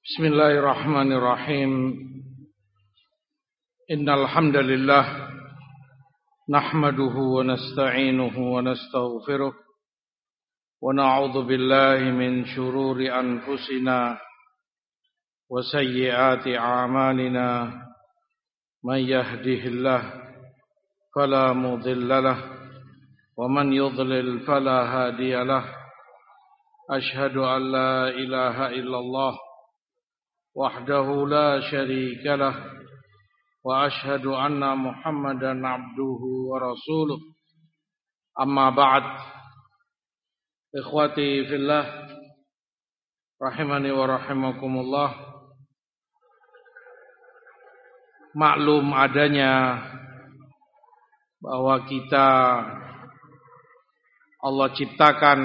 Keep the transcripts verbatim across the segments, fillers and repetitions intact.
Bismillahirrahmanirrahim. Innal hamdalillah nahmaduhu wa nasta'inuhu wa nastaghfiruh wa na'udzu billahi min shururi anfusina wa sayyiati a'malina. Man yahdihillah fala mudilla lahu wa man yudlil fala hadiya lahu. Ashhadu an la ilaha illallah wahdahu la syarika lah wa ashhadu anna Muhammadan abduhu wa rasuluh. Amma ba'd. Ikhwati fillah rahimani wa rahimakumullah. Maklum adanya bahwa kita Allah ciptakan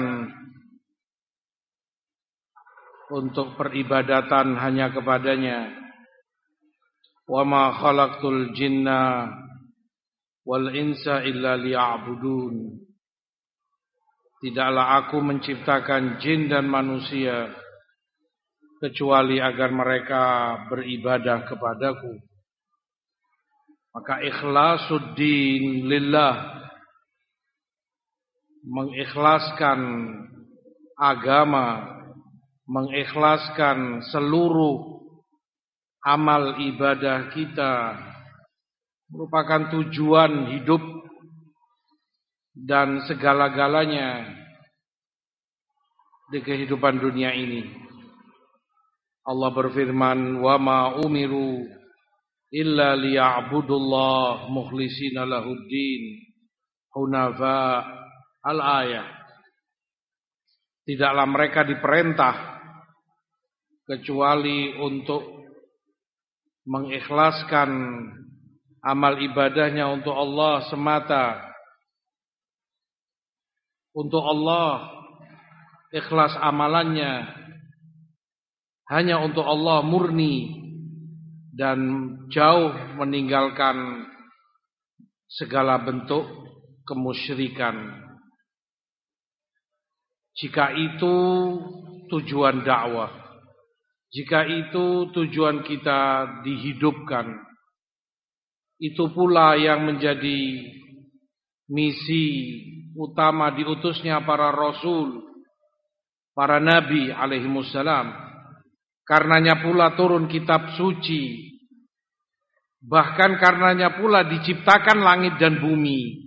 untuk peribadatan hanya kepadanya. Wa ma khalaqtul jinna wal insa illa liya'budun. Tidaklah aku menciptakan jin dan manusia kecuali agar mereka beribadah kepadaku. Maka ikhlasuddin lillah, mengikhlaskan agama, mengikhlaskan seluruh amal ibadah kita merupakan tujuan hidup dan segala-galanya di kehidupan dunia ini. Allah berfirman, "Wa ma umiru illa liya'budullah mukhlishina lahuddin hunafa." Al-ayah. Tidaklah mereka diperintah kecuali untuk mengikhlaskan amal ibadahnya untuk Allah semata. Untuk Allah, ikhlas amalannya hanya untuk Allah murni dan jauh meninggalkan segala bentuk kemusyrikan. Jika itu tujuan dakwah, jika itu tujuan kita dihidupkan, itu pula yang menjadi misi utama diutusnya para rasul, para nabi alaihimussalam. Karenanya pula turun kitab suci, bahkan karenanya pula diciptakan langit dan bumi.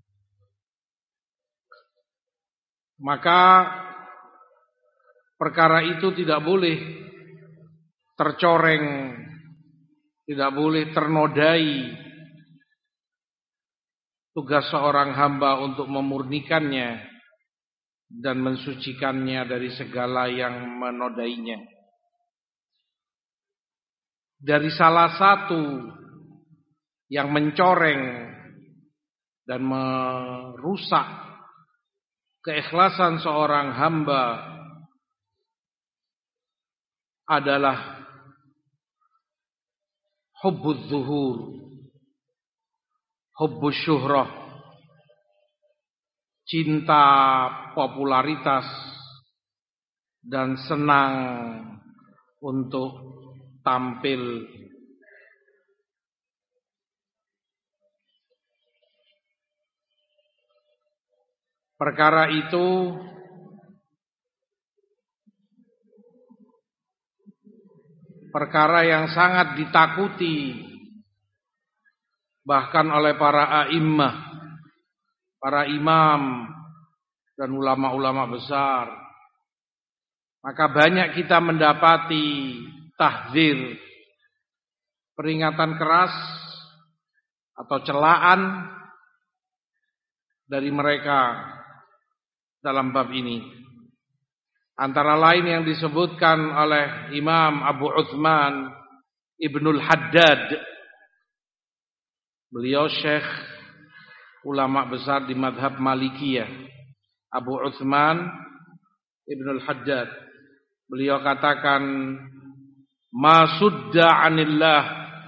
Maka perkara itu tidak boleh tercoreng, tidak boleh ternodai. Tugas seorang hamba untuk memurnikannya dan mensucikannya dari segala yang menodainya. Dari salah satu yang mencoreng dan merusak keikhlasan seorang hamba adalah hubbuz zuhur, hubbuz syuhrah, cinta popularitas dan senang untuk tampil. Perkara itu perkara yang sangat ditakuti bahkan oleh para a'immah, para imam dan ulama-ulama besar. Maka banyak kita mendapati tahdzir, peringatan keras atau celaan dari mereka dalam bab ini. Antara lain yang disebutkan oleh Imam Abu Uthman Ibnul Haddad. Beliau syekh ulama besar di madhab Malikiyah, Abu Uthman Ibnul Haddad. Beliau katakan, "Ma sudda 'anillah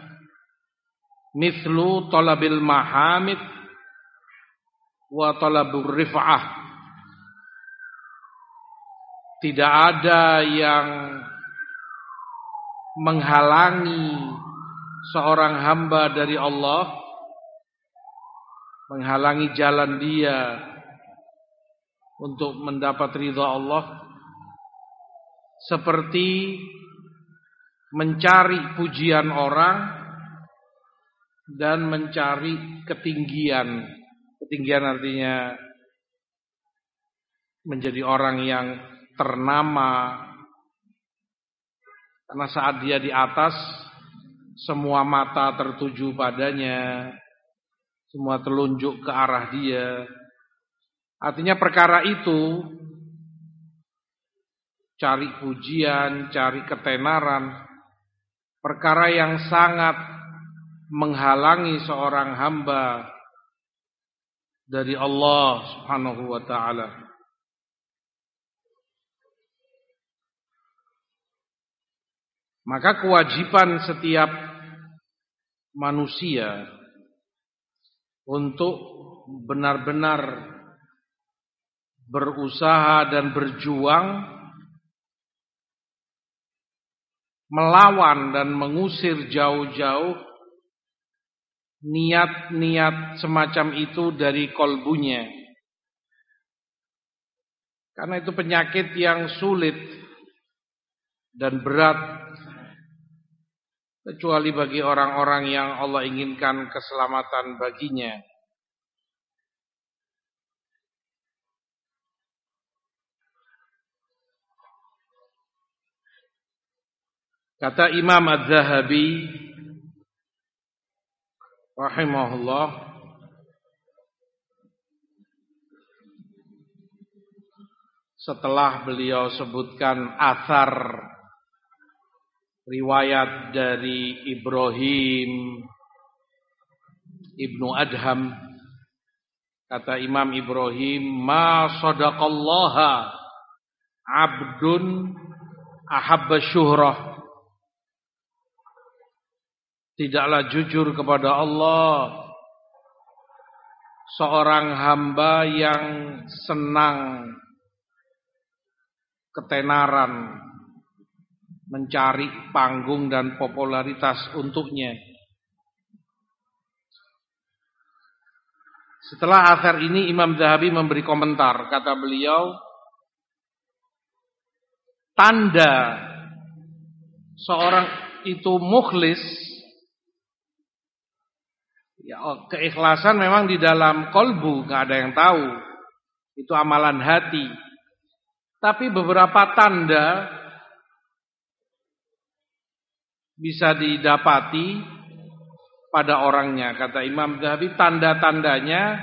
mithlu talabil mahamid wa talabur rif'ah." Tidak ada yang menghalangi seorang hamba dari Allah, menghalangi jalan dia untuk mendapat ridha Allah, seperti mencari pujian orang dan mencari ketinggian. Ketinggian artinya menjadi orang yang ternama, karena saat dia di atas semua mata tertuju padanya, semua telunjuk ke arah dia. Artinya perkara itu, cari pujian, cari ketenaran, perkara yang sangat menghalangi seorang hamba dari Allah Subhanahu wa taala. Maka kewajiban setiap manusia untuk benar-benar berusaha dan berjuang melawan dan mengusir jauh-jauh niat-niat semacam itu dari kolbunya. Karena itu penyakit yang sulit dan berat, kecuali bagi orang-orang yang Allah inginkan keselamatan baginya. Kata Imam Az-Zahabi rahimahullah, setelah beliau sebutkan athar riwayat dari Ibrahim Ibnu Adham, kata Imam Ibrahim, ma sadaqallaha abdun ahabba syuhrah, tidaklah jujur kepada Allah seorang hamba yang senang ketenaran, mencari panggung dan popularitas untuknya. Setelah asar ini Imam Zahabi memberi komentar, kata beliau, tanda seorang itu mukhlis, ya, keikhlasan memang di dalam kolbu, gak ada yang tahu, itu amalan hati. Tapi beberapa tanda bisa didapati pada orangnya. Kata Imam Zahabi, tanda-tandanya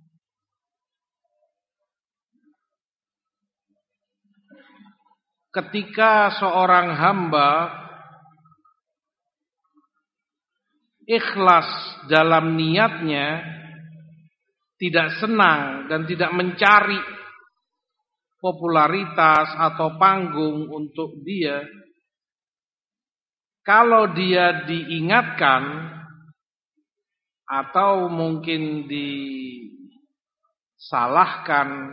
ketika seorang hamba ikhlas dalam niatnya, tidak senang dan tidak mencari popularitas atau panggung untuk dia. Kalau dia diingatkan atau mungkin disalahkan,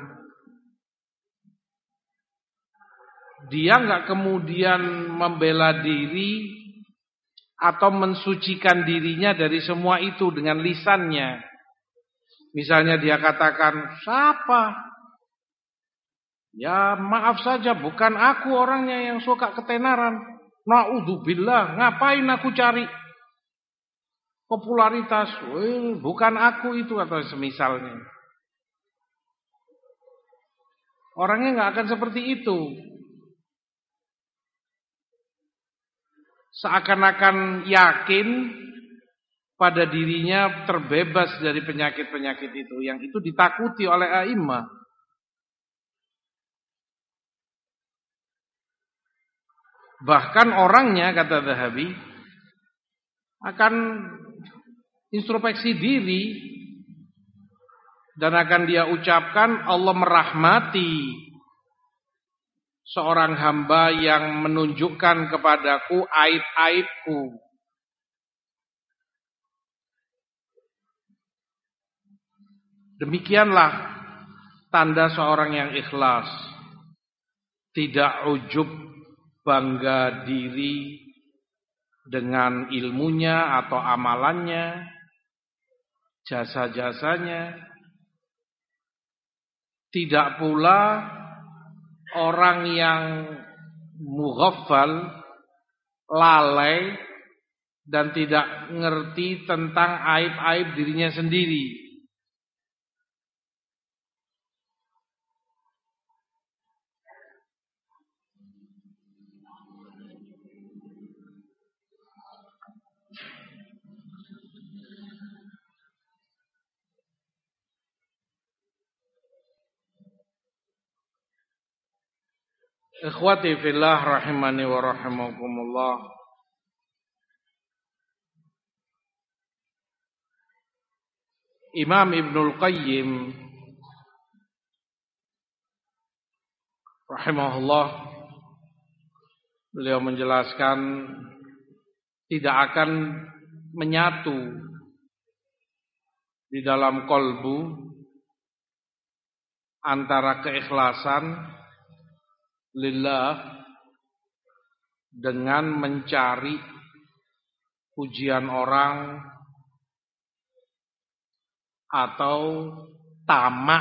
dia enggak kemudian membela diri atau mensucikan dirinya dari semua itu dengan lisannya. Misalnya dia katakan, siapa? Ya maaf saja, bukan aku orangnya yang suka ketenaran. Na'udzubillah, ngapain aku cari popularitas? Wih, bukan aku itu, atau semisalnya. Orangnya enggak akan seperti itu. Seakan-akan yakin pada dirinya terbebas dari penyakit-penyakit itu, yang itu ditakuti oleh a'immah. Bahkan orangnya, kata Zahabi, akan introspeksi diri dan akan dia ucapkan, Allah merahmati seorang hamba yang menunjukkan kepadaku aib-aibku. Demikianlah tanda seorang yang ikhlas, tidak ujub, bangga diri, dengan ilmunya atau amalannya, jasa-jasanya. Tidak pula orang yang mughaffal, lalai dan tidak ngerti tentang aib-aib dirinya sendiri. Ikhwati fillah rahimani wa rahimakumullah. Imam Ibnul Qayyim rahimahullah, beliau menjelaskan tidak akan menyatu di dalam kolbu antara keikhlasan lillah dengan mencari pujian orang atau tamak,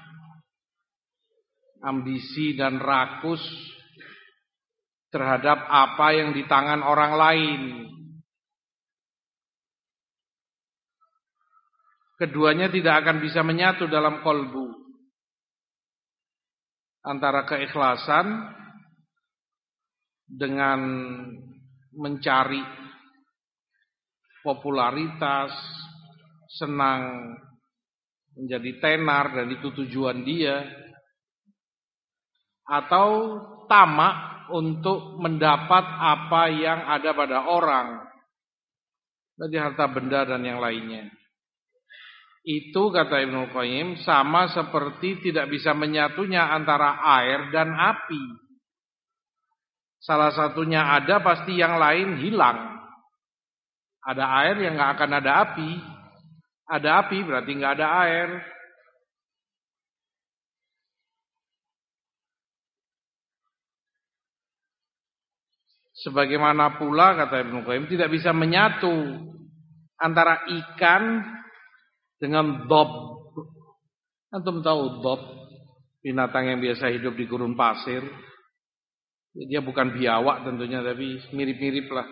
ambisi dan rakus terhadap apa yang di tangan orang lain. Keduanya tidak akan bisa menyatu dalam kolbu. Antara keikhlasan dengan mencari popularitas, senang menjadi tenar dan itu tujuan dia, atau tamak untuk mendapat apa yang ada pada orang dari harta benda dan yang lainnya. Itu kata Ibnu Qayyim sama seperti tidak bisa menyatunya antara air dan api. Salah satunya ada pasti yang lain hilang. Ada air yang nggak akan ada api. Ada api berarti nggak ada air. Sebagaimana pula kata Ibnu Qayyim tidak bisa menyatu antara ikan dengan dob. Antum tahu dob, binatang yang biasa hidup di gurun pasir. Dia bukan biawak tentunya, tapi mirip-mirip lah.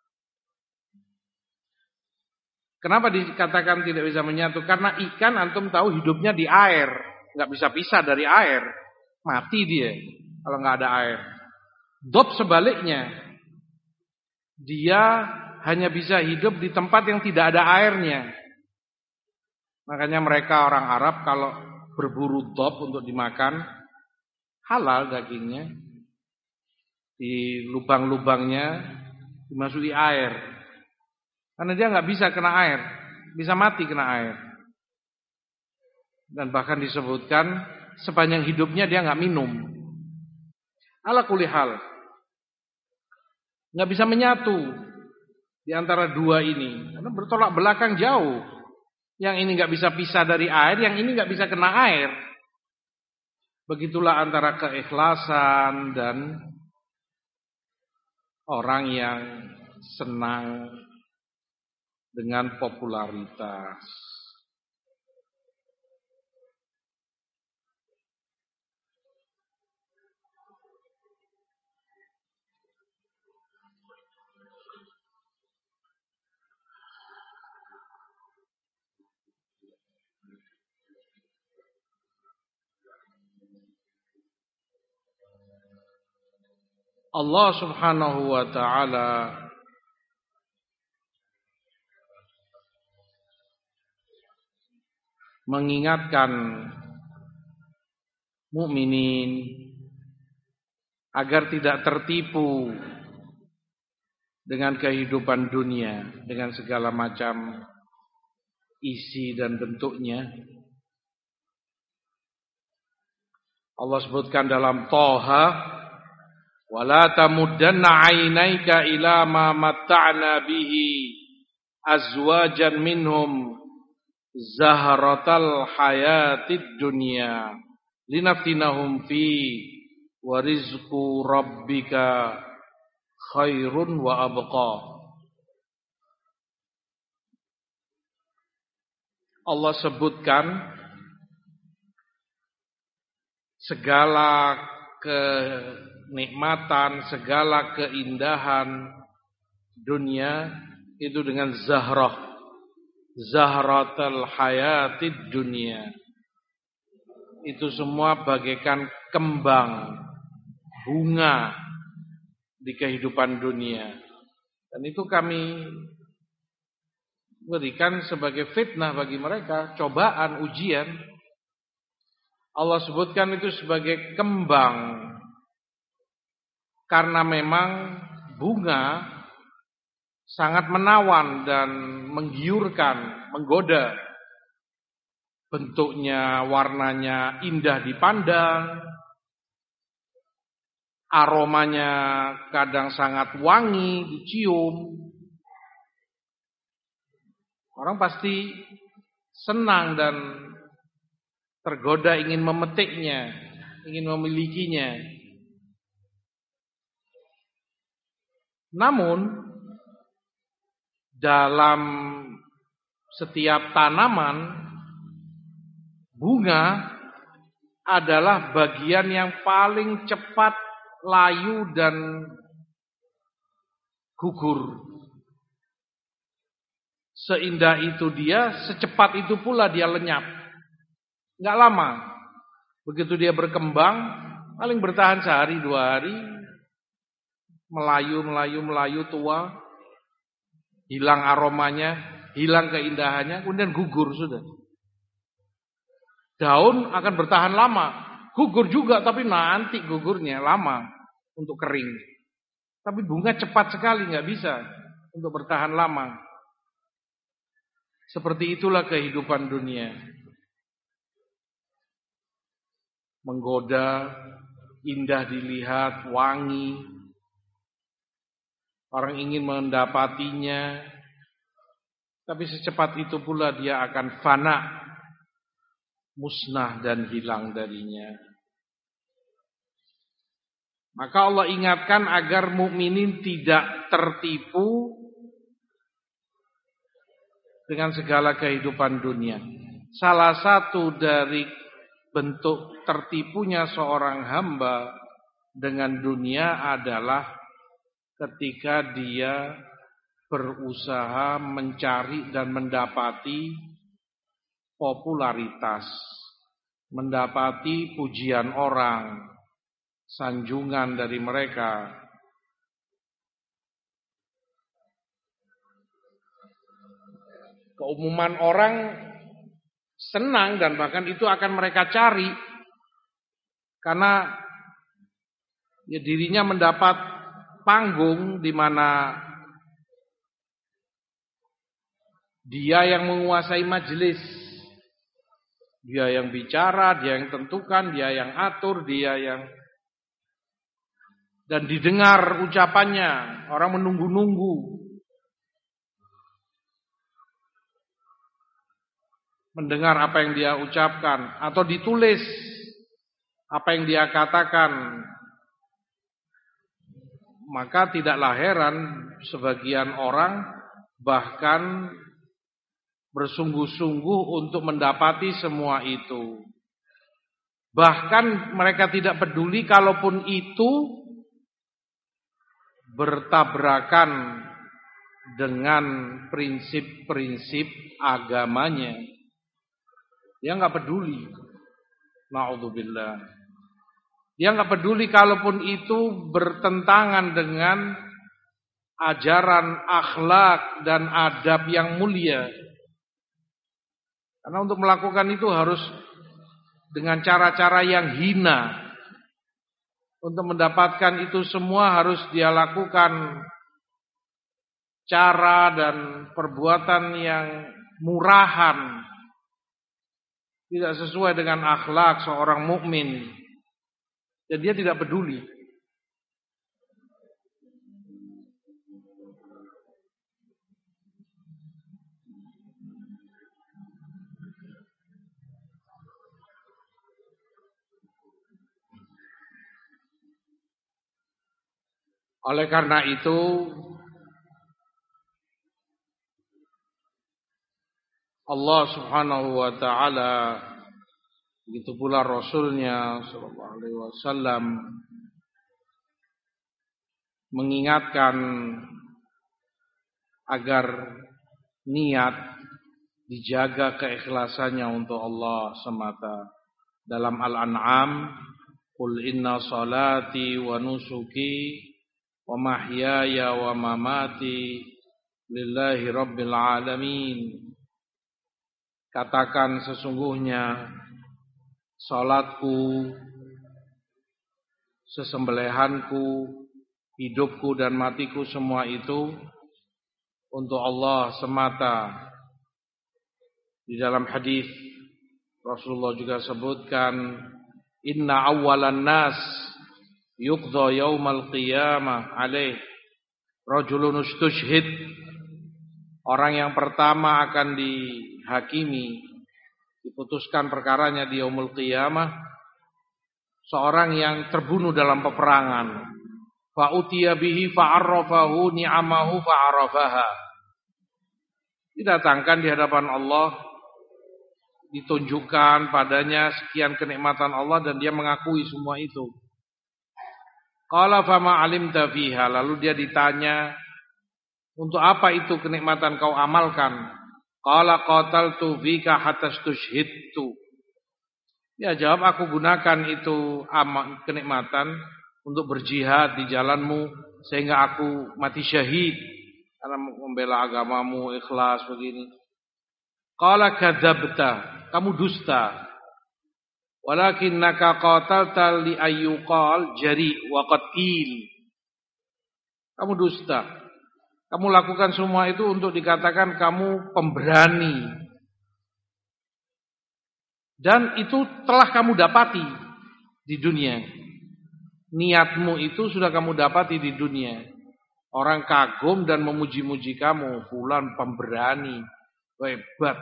Kenapa dikatakan tidak bisa menyatu? Karena ikan antum tahu hidupnya di air, nggak bisa pisah dari air, mati dia kalau nggak ada air. Dob sebaliknya, dia hanya bisa hidup di tempat yang tidak ada airnya. Makanya mereka orang Arab kalau berburu dob untuk dimakan, halal dagingnya. Di lubang-lubangnya dimasuki air. Karena dia nggak bisa kena air, bisa mati kena air. Dan bahkan disebutkan sepanjang hidupnya dia nggak minum. Ala kulli hal, nggak bisa menyatu di antara dua ini, karena bertolak belakang jauh. Yang ini nggak bisa pisah dari air, yang ini nggak bisa kena air. Begitulah antara keikhlasan dan orang yang senang dengan popularitas. Allah Subhanahu wa ta'ala mengingatkan mukminin agar tidak tertipu dengan kehidupan dunia dengan segala macam isi dan bentuknya. Allah sebutkan dalam Thaha, wala tamuddanna 'ainaika ila ma matta'na bihi azwajan minhum zahratal hayatid dunya linaftinahum fi wa rizqu rabbika khairun wa abqa. Allah sebutkan segala kenikmatan, segala keindahan dunia itu dengan zahrah, zahratul hayatid dunia. Itu semua bagaikan kembang bunga di kehidupan dunia. Dan itu kami berikan sebagai fitnah bagi mereka, cobaan, ujian. Allah sebutkan itu sebagai kembang karena memang bunga sangat menawan dan menggiurkan, menggoda. Bentuknya, warnanya indah dipandang, aromanya kadang sangat wangi dicium. Orang pasti senang dan tergoda ingin memetiknya, ingin memilikinya. Namun dalam setiap tanaman, bunga adalah bagian yang paling cepat layu dan gugur. Seindah itu dia, secepat itu pula dia lenyap. Enggak lama. Begitu dia berkembang, paling bertahan sehari dua hari, melayu, melayu, melayu, tua, hilang aromanya, hilang keindahannya, kemudian gugur sudah. Daun akan bertahan lama, gugur juga, tapi nanti gugurnya lama untuk kering. Tapi bunga cepat sekali, nggak bisa untuk bertahan lama. Seperti itulah kehidupan dunia. Menggoda, indah dilihat, wangi. Orang ingin mendapatinya, tapi secepat itu pula dia akan fana, musnah dan hilang darinya. Maka Allah ingatkan agar mukminin tidak tertipu dengan segala kehidupan dunia. Salah satu dari bentuk tertipunya seorang hamba dengan dunia adalah ketika dia berusaha mencari dan mendapati popularitas, mendapati pujian orang, sanjungan dari mereka. Keumuman orang senang dan bahkan itu akan mereka cari karena ya dirinya mendapat panggung di mana dia yang menguasai majelis, dia yang bicara, dia yang tentukan, dia yang atur, dia yang dan didengar ucapannya, orang menunggu-nunggu mendengar apa yang dia ucapkan atau ditulis apa yang dia katakan. Maka tidaklah heran sebagian orang bahkan bersungguh-sungguh untuk mendapati semua itu. Bahkan mereka tidak peduli kalaupun itu bertabrakan dengan prinsip-prinsip agamanya. Dia enggak peduli. Na'udzubillah. Dia enggak peduli kalaupun itu bertentangan dengan ajaran akhlak dan adab yang mulia. Karena untuk melakukan itu harus dengan cara-cara yang hina. Untuk mendapatkan itu semua harus dia lakukan cara dan perbuatan yang murahan. Tidak sesuai dengan akhlak seorang mukmin. Dan dia tidak peduli. Oleh karena itu Allah Subhanahu wa taala, begitu pula Rasulnya sallallahu alaihi wasallam mengingatkan agar niat dijaga keikhlasannya untuk Allah semata. Dalam Al-An'am, qul inna salati wa nusuki wa mahyaya wa mamati lillahi rabbil alamin. Katakan sesungguhnya salatku, sesembelihanku, hidupku dan matiku semua itu untuk Allah semata. Di dalam hadis Rasulullah juga sebutkan, inna awwalan nas yuqdha yaumal qiyamah alaih rajulun ustushhid. Orang yang pertama akan dihakimi, diputuskan perkaranya di yaumul qiyamah, seorang yang terbunuh dalam peperangan. Fa utiya bihi fa'arrafahu ni'amahu fa'arafaha. Didatangkan di hadapan Allah, ditunjukkan padanya sekian kenikmatan Allah dan dia mengakui semua itu. Qala fama alimta fiha, lalu dia ditanya, untuk apa itu kenikmatan kau amalkan? Qala qataltu fika hatta stushhidtu. Dia jawab, aku gunakan itu amal kenikmatan untuk berjihad di jalanmu sehingga aku mati syahid karena membela agamamu, ikhlas begini. Qala kadzabta, kamu dusta. Walakinnaka qatalta li ayyuqal jari wa qatil. Kamu dusta. Kamu lakukan semua itu untuk dikatakan kamu pemberani. Dan itu telah kamu dapati di dunia. Niatmu itu sudah kamu dapati di dunia. Orang kagum dan memuji-muji kamu, fulan pemberani, hebat.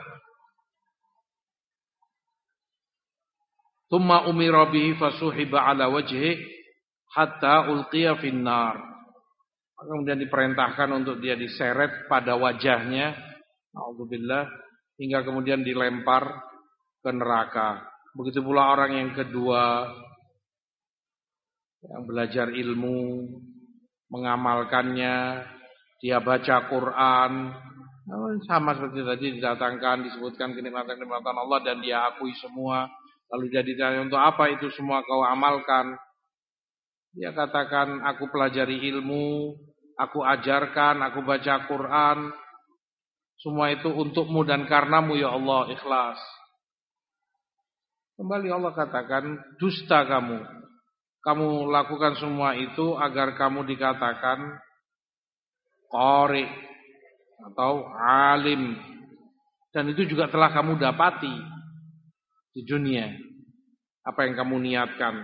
Tsumma umira bihi fasuhiba ala wajhi hatta ulqiya finnar. Kemudian diperintahkan untuk dia diseret pada wajahnya, naudzubillah, hingga kemudian dilempar ke neraka. Begitu pula orang yang kedua yang belajar ilmu, mengamalkannya, dia baca Quran, sama seperti tadi didatangkan, disebutkan kenikmatan-kenikmatan Allah dan dia akui semua. Lalu dia ditanya, untuk apa itu semua kau amalkan? Dia katakan, aku pelajari ilmu, aku ajarkan, aku baca Quran. Semua itu untukmu dan karenamu ya Allah, ikhlas. Kembali Allah katakan, dusta kamu. Kamu lakukan semua itu agar kamu dikatakan qari atau alim. Dan itu juga telah kamu dapati di dunia. Apa yang kamu niatkan.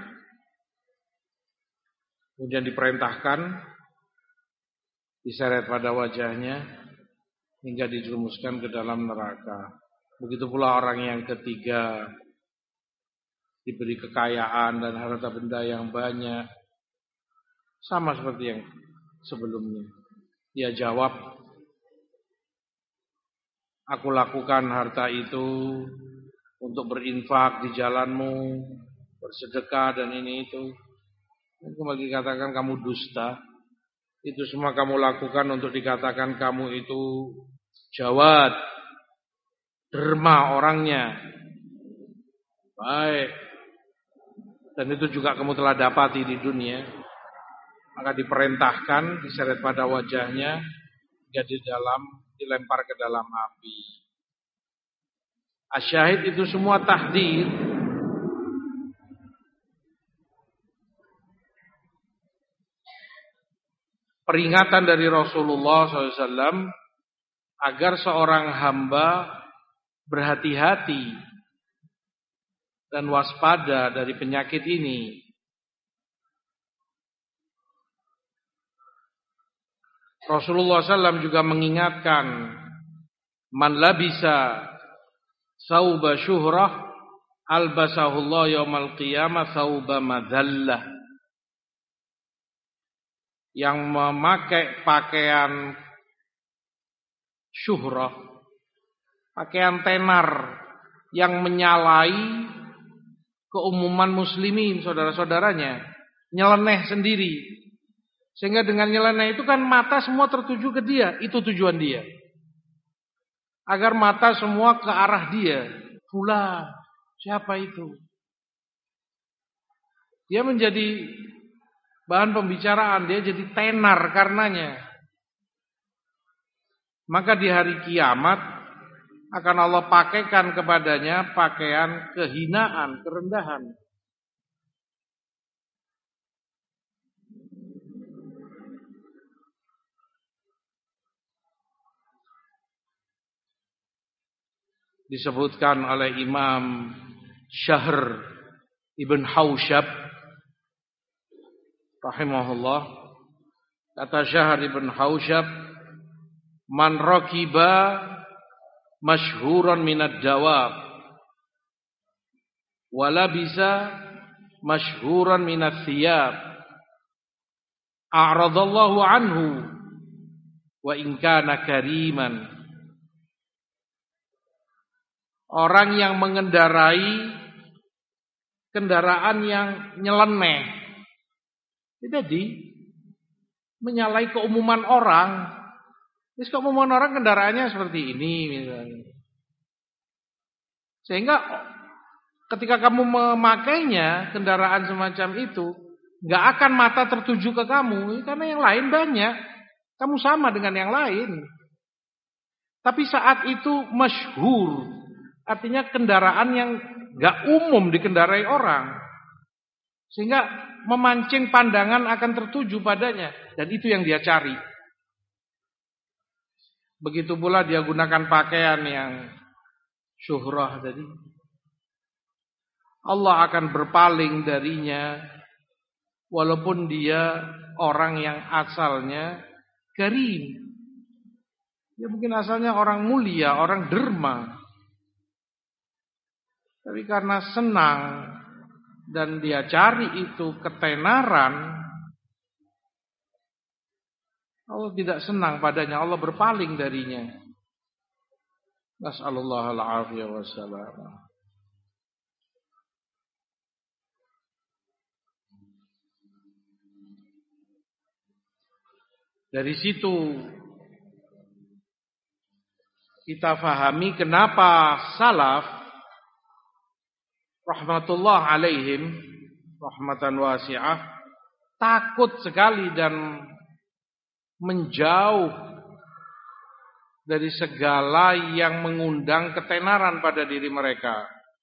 Kemudian diperintahkan, diseret pada wajahnya hingga dijerumuskan ke dalam neraka. Begitu pula orang yang ketiga, diberi kekayaan dan harta benda yang banyak, sama seperti yang sebelumnya. Dia jawab, aku lakukan harta itu untuk berinfak di jalanmu, bersedekah dan ini itu. Dan kembali dikatakan kamu dusta. Itu semua kamu lakukan untuk dikatakan kamu itu jawad, derma orangnya, baik. Dan itu juga kamu telah dapati di dunia. Maka diperintahkan, diseret pada wajahnya, hingga di dalam, dilempar ke dalam api. Asyahid itu semua tahdir. Peringatan dari Rasulullah shallallahu alaihi wasallam agar seorang hamba berhati-hati dan waspada dari penyakit ini. Rasulullah shallallahu alaihi wasallam juga mengingatkan, man labisa sauba syuhrah albasahullah yaumal qiyamah sauba madhallah. Yang memakai pakaian syuhrah, pakaian tenar yang menyalahi keumuman muslimin, saudara-saudaranya, nyeleneh sendiri. Sehingga dengan nyeleneh itu kan mata semua tertuju ke dia, itu tujuan dia. Agar mata semua ke arah dia. Fulan, siapa itu? Dia menjadi bahan pembicaraan, dia jadi tenar karenanya. Maka di hari kiamat akan Allah pakaikan kepadanya pakaian kehinaan, kerendahan. Disebutkan oleh Imam Syahr Ibn Haushab rahimahullah, kata Syahr Ibn Haushab, man rakiba masyhuran minad dawab wala bisa masyhuran minat thiyab a'radallahu anhu wa in kana kariman. Orang yang mengendarai kendaraan yang nyeleneh, jadi menyalahi keumuman orang. Terus keumuman orang kendaraannya seperti ini misalnya. Sehingga ketika kamu memakainya kendaraan semacam itu, nggak akan mata tertuju ke kamu karena yang lain banyak. Kamu sama dengan yang lain. Tapi saat itu masyhur, artinya kendaraan yang nggak umum dikendarai orang. Sehingga memancing pandangan akan tertuju padanya, dan itu yang dia cari. Begitu pula dia gunakan pakaian yang syuhrah tadi. Allah akan berpaling darinya walaupun dia orang yang asalnya karim. Dia mungkin asalnya orang mulia, orang derma. Tapi karena senang dan dia cari itu ketenaran, Allah tidak senang padanya, Allah berpaling darinya. Nas'alullah al-afiyah wassalam. Dari situ kita fahami kenapa salaf rahmatullah alaihim rahmatan wasi'ah takut sekali dan menjauh dari segala yang mengundang ketenaran pada diri mereka.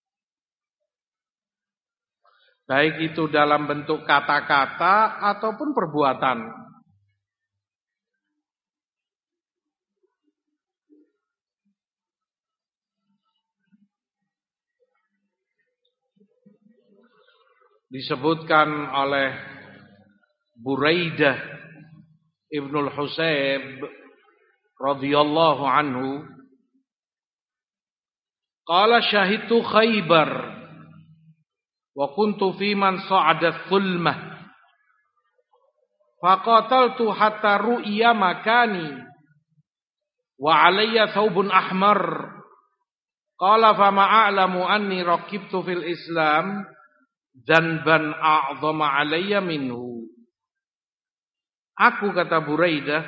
Baik itu dalam bentuk kata-kata ataupun perbuatan. Disebutkan oleh Buraidah Ibnul Husayb radhiyallahu anhu, qala syahidtu Khaybar wa kuntu fi man sa'ada thulmah faqataltu hatta ru'ya makani wa alayya thawbun ahmar qala fama a'lamu anni raqibtu fil islam dzanban a'dhama alayya minhu. Aku, kata Buraidah,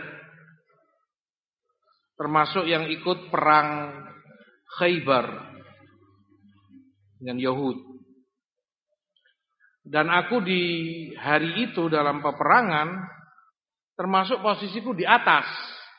termasuk yang ikut perang Khaybar dengan Yahud. Dan aku di hari itu dalam peperangan termasuk posisiku di atas.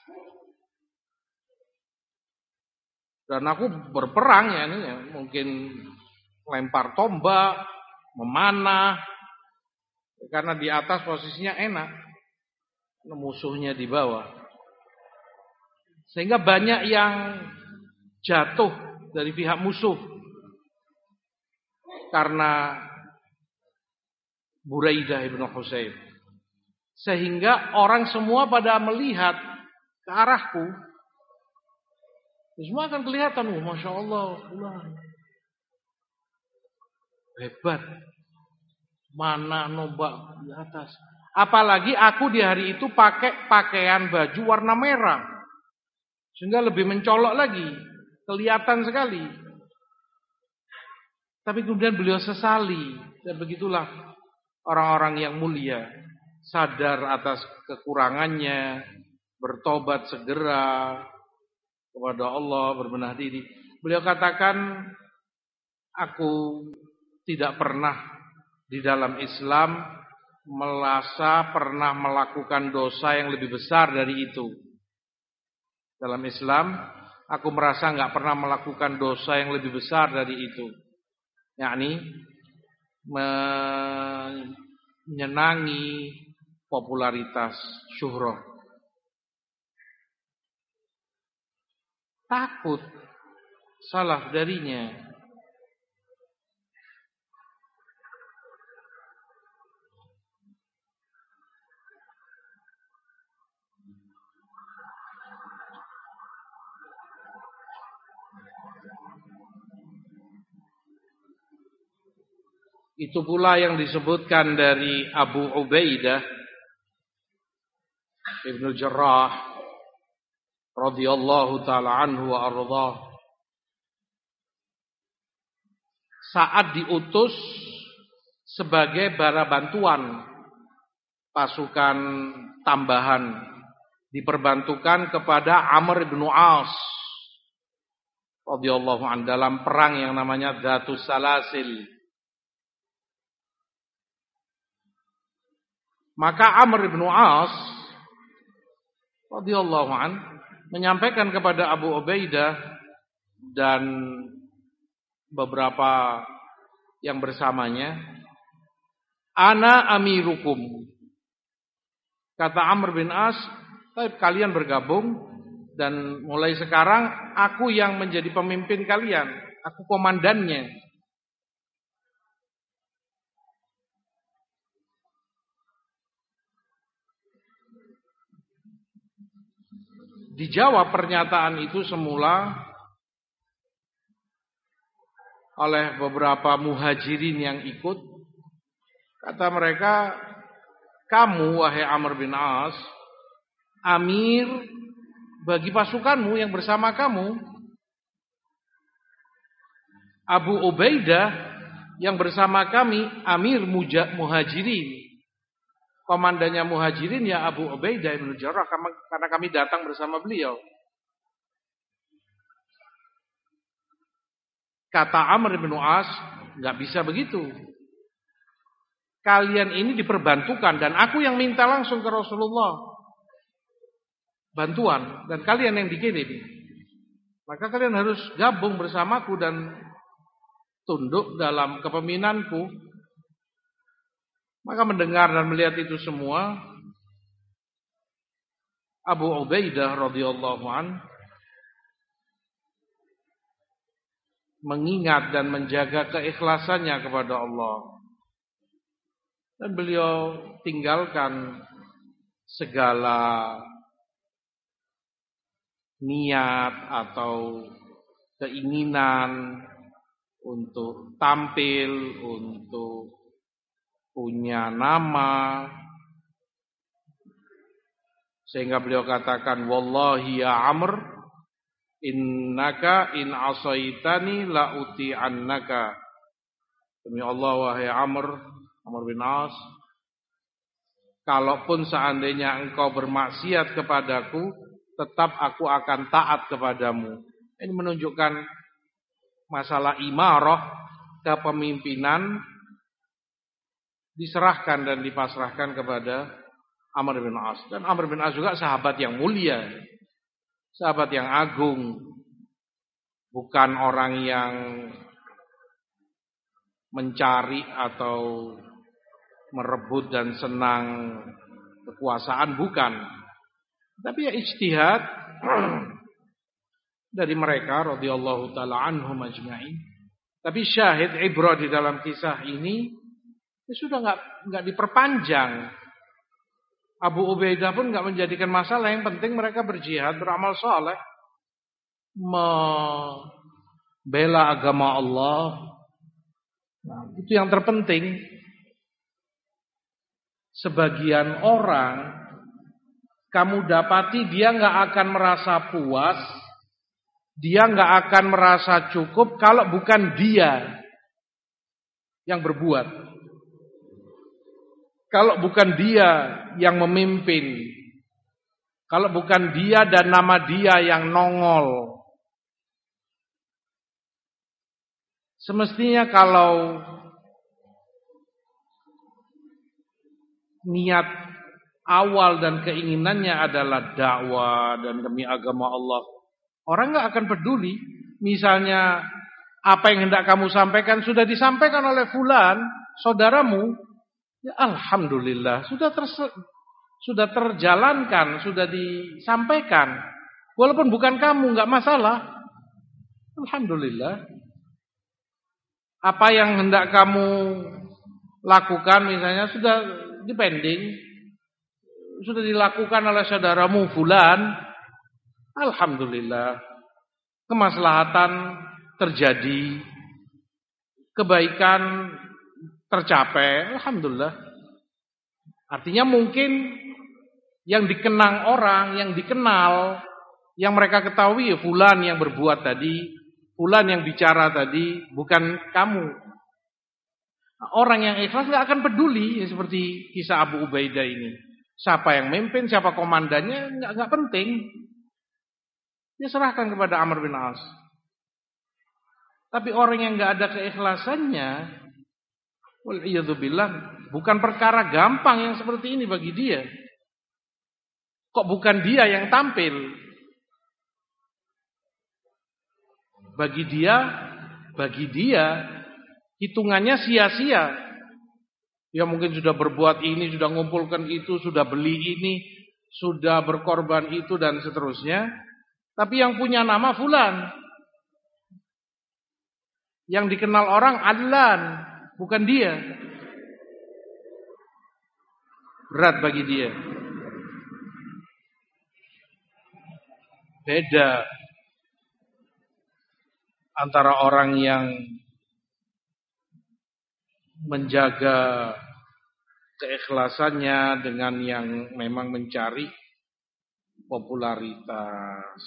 Dan aku berperang ya, ini ya, mungkin lempar tombak, memanah, karena di atas posisinya enak. Musuhnya di bawah. Sehingga banyak yang jatuh dari pihak musuh karena Buraidah Ibn Husayb. Sehingga orang semua pada melihat ke arahku. Semua akan kelihatan, oh, Masya Allah, hebat. Mana nombak di atas. Apalagi aku di hari itu pakai pakaian baju warna merah. Sehingga lebih mencolok lagi. kelihatan sekali. Tapi kemudian beliau sesali, dan begitulah orang-orang yang mulia, sadar atas kekurangannya, bertobat segera kepada Allah, berbenah diri. Beliau katakan, aku tidak pernah di dalam Islam merasa pernah melakukan dosa yang lebih besar dari itu. Dalam Islam, aku merasa nggak pernah melakukan dosa yang lebih besar dari itu. Yakni menyenangi popularitas, syuhrah. Takut salah darinya. Itu pula yang disebutkan dari Abu Ubaidah Ibnu Jarrah radhiyallahu taala anhu wa ardhah. Saat diutus sebagai bala bantuan pasukan tambahan, diperbantukan kepada Amr bin As radhiyallahu an dalam perang yang namanya Dzatus Salasil. Maka Amr bin As radhiyallahu an menyampaikan kepada Abu Ubaidah dan beberapa yang bersamanya, ana amirukum. Kata Amr bin As, kalian bergabung dan mulai sekarang aku yang menjadi pemimpin kalian, aku komandannya. Dijawab pernyataan itu semula oleh beberapa muhajirin yang ikut. Kata mereka, kamu wahai Amr bin As, amir bagi pasukanmu yang bersama kamu. Abu Ubaidah yang bersama kami amir muhajirin. Komandannya muhajirin ya Abu Ubaidah bin Jarrah, karena kami datang bersama beliau. Kata Amr bin As, nggak bisa begitu. Kalian ini diperbantukan dan aku yang minta langsung ke Rasulullah bantuan dan kalian yang dikirim. Maka kalian harus gabung bersamaku dan tunduk dalam kepemimpinanku. Maka mendengar dan melihat itu semua, Abu Ubaidah radhiyallahu an mengingat dan menjaga keikhlasannya kepada Allah. Dan beliau tinggalkan segala niat atau keinginan untuk tampil, untuk punya nama, sehingga beliau katakan, wallahi ya Amr, innaka in asaitani la uti'annaka. Demi Allah wahai Amr, Amr bin As, kalaupun seandainya engkau bermaksiat kepadaku, tetap aku akan taat kepadamu. Ini menunjukkan masalah imarah, kepemimpinan diserahkan dan dipasrahkan kepada Amr bin As. Dan Amr bin As juga sahabat yang mulia, sahabat yang agung, bukan orang yang mencari atau merebut dan senang kekuasaan, bukan. Tapi ya ijtihad dari mereka radhiyallahu taala anhum ajma'in. Tapi syahid ibrah di dalam kisah ini ya sudah nggak nggak diperpanjang. Abu Ubaidah pun nggak menjadikan masalah. Yang penting mereka berjihad, beramal saleh, membela agama Allah. Nah, itu yang terpenting. Sebagian orang kamu dapati dia nggak akan merasa puas dia nggak akan merasa cukup kalau bukan dia yang berbuat. Kalau bukan dia yang memimpin. Kalau bukan dia dan nama dia yang nongol. Semestinya kalau niat awal dan keinginannya adalah dakwah dan demi agama Allah, orang nggak akan peduli. Misalnya apa yang hendak kamu sampaikan sudah disampaikan oleh fulan, saudaramu, ya alhamdulillah sudah terse- sudah terjalankan, sudah disampaikan. Walaupun bukan kamu, nggak masalah. Alhamdulillah. Apa yang hendak kamu lakukan misalnya sudah dipending, sudah dilakukan oleh saudaramu fulan, alhamdulillah. Kemaslahatan terjadi, kebaikan tercapai, alhamdulillah. Artinya mungkin yang dikenang orang, yang dikenal, yang mereka ketahui fulan yang berbuat tadi, fulan yang bicara tadi, bukan kamu. Orang yang ikhlas nggak akan peduli, ya, seperti kisah Abu Ubaidah ini. Siapa yang memimpin, siapa komandannya, nggak nggak penting. Dia serahkan kepada Amr bin As. Tapi orang yang nggak ada keikhlasannya, wal'iyadzubillah, bukan perkara gampang yang seperti ini bagi dia. Kok bukan dia yang tampil? Bagi dia, bagi dia, hitungannya sia-sia. Ya mungkin sudah berbuat ini, sudah ngumpulkan itu, sudah beli ini, sudah berkorban itu dan seterusnya. Tapi yang punya nama fulan. Yang dikenal orang Adlan, bukan dia. Berat bagi dia. Beda antara orang yang menjaga keikhlasannya dengan yang memang mencari popularitas.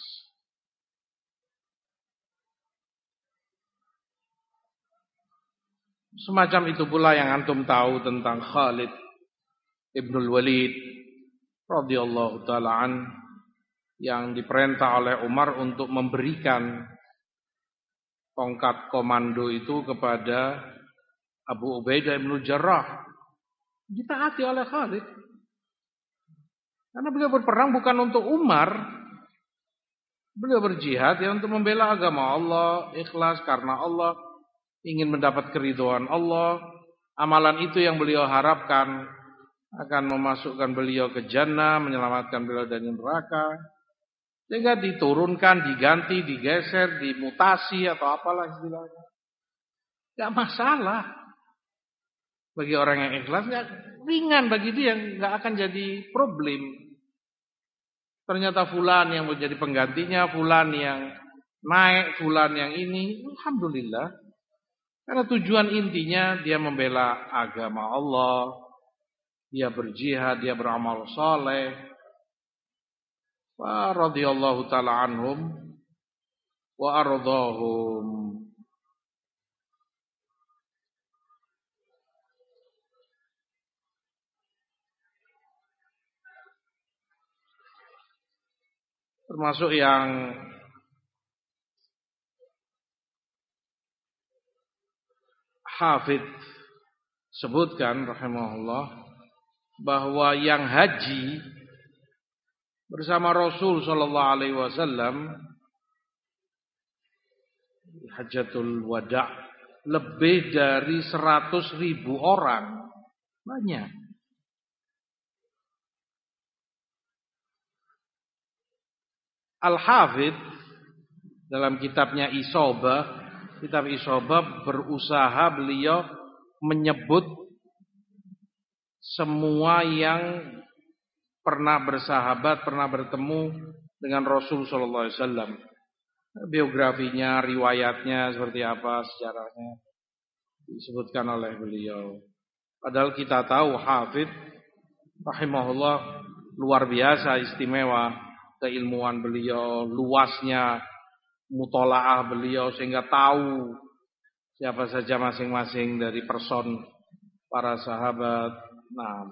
Semacam itu pula yang antum tahu tentang Khalid Ibnul Walid radhiyallahu taala an, yang diperintah oleh Umar untuk memberikan tongkat komando itu kepada Abu Ubaidah bin Jarrah. Ditaati oleh Khalid. Karena beliau berperang bukan untuk Umar. Beliau berjihad ya untuk membela agama Allah, ikhlas karena Allah, ingin mendapat keridhaan Allah. Amalan itu yang beliau harapkan akan memasukkan beliau ke jannah, menyelamatkan beliau dari neraka. Sehingga diturunkan, diganti, digeser, dimutasi atau apalah istilahnya. Gak masalah. Bagi orang yang ikhlas, gak ringan bagi dia, gak akan jadi problem. Ternyata fulan yang menjadi penggantinya, fulan yang naik, fulan yang ini, alhamdulillah. Karena tujuan intinya dia membela agama Allah, dia berjihad, dia beramal saleh. Wa radhiyallahu ta'ala anhum wa ardhahum. Termasuk yang Hafidh sebutkan rahimahullah, bahwa yang haji bersama Rasul sallallahu alaihi wasallam Hajjatul Wada' lebih dari seratus ribu orang. Banyak. Al-Hafidh dalam kitabnya Isobah, kitab Isobah berusaha beliau menyebut semua yang pernah bersahabat, pernah bertemu dengan Rasul sallallahu alaihi wasallam. Biografinya, riwayatnya seperti apa, sejarahnya disebutkan oleh beliau. Padahal kita tahu Hafidh rahimahullah luar biasa istimewa keilmuan beliau, luasnya mutolaah beliau sehingga tahu siapa saja masing-masing dari person para sahabat. Nah,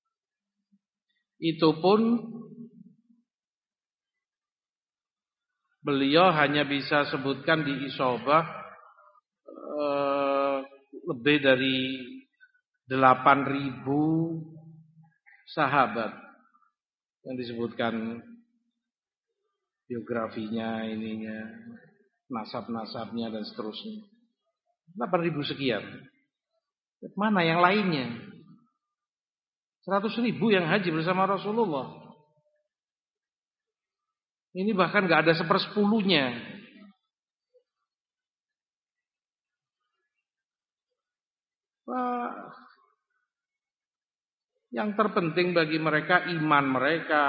itu pun beliau hanya bisa sebutkan di Isobah eh, lebih dari delapan ribu sahabat yang disebutkan biografinya, ininya, nasab-nasabnya dan seterusnya. delapan ribu sekian. Mana yang lainnya? seratus ribu yang haji bersama Rasulullah. Ini bahkan gak ada sepersepuluhnya. Wah, yang terpenting bagi mereka iman mereka,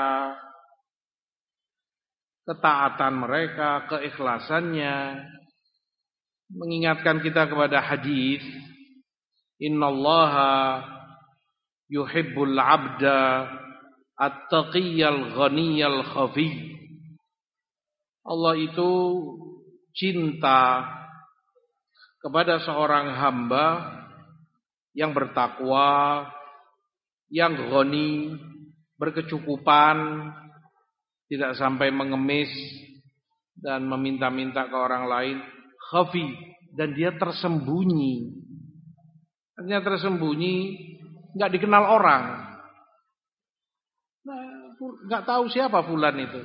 ketaatan mereka, keikhlasannya. Mengingatkan kita kepada hadis, innallaha yuhibbul abda at-taqiyyal ghaniyal khafi. Allah itu cinta kepada seorang hamba yang bertakwa, yang ghani, berkecukupan, tidak sampai mengemis dan meminta-minta ke orang lain, khafi, dan dia tersembunyi. Artinya tersembunyi, enggak dikenal orang. Nah, enggak tahu siapa fulan itu.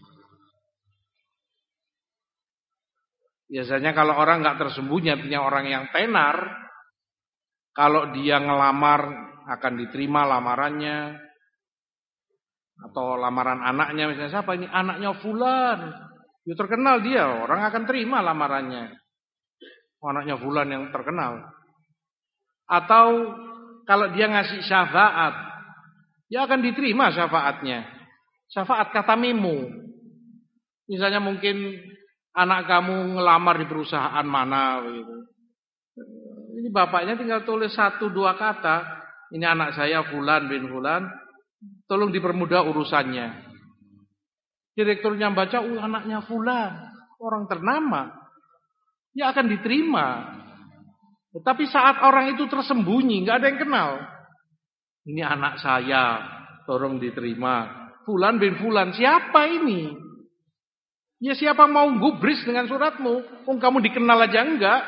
Biasanya kalau orang enggak tersembunyi, artinya orang yang tenar. Kalau dia ngelamar akan diterima lamarannya. Atau lamaran anaknya, misalnya siapa ini? Anaknya fulan. Ya terkenal dia, orang akan terima lamarannya. Anaknya fulan yang terkenal. Atau kalau dia ngasih syafaat, ya akan diterima syafaatnya. Syafaat kata memo. Misalnya mungkin anak kamu ngelamar di perusahaan mana begitu. Ini bapaknya tinggal tulis satu dua kata. Ini anak saya fulan bin fulan. Tolong dipermudah urusannya. Direkturnya baca, oh anaknya fulan, orang ternama. Ya akan diterima. Tetapi saat orang itu tersembunyi, nggak ada yang kenal. Ini anak saya, tolong diterima. Fulan bin fulan, siapa ini? Ya siapa mau gubris dengan suratmu? Oh, kamu dikenal aja enggak?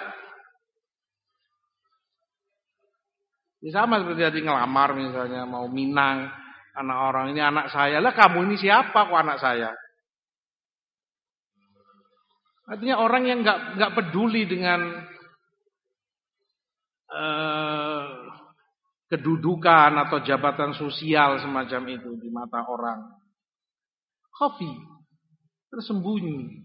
Ya sama seperti tadi ngelamar misalnya, mau minang anak orang, ini anak saya. Lah kamu ini siapa kok anak saya? Artinya orang yang nggak nggak peduli dengan eh, kedudukan atau jabatan sosial semacam itu di mata orang. Khafi, tersembunyi.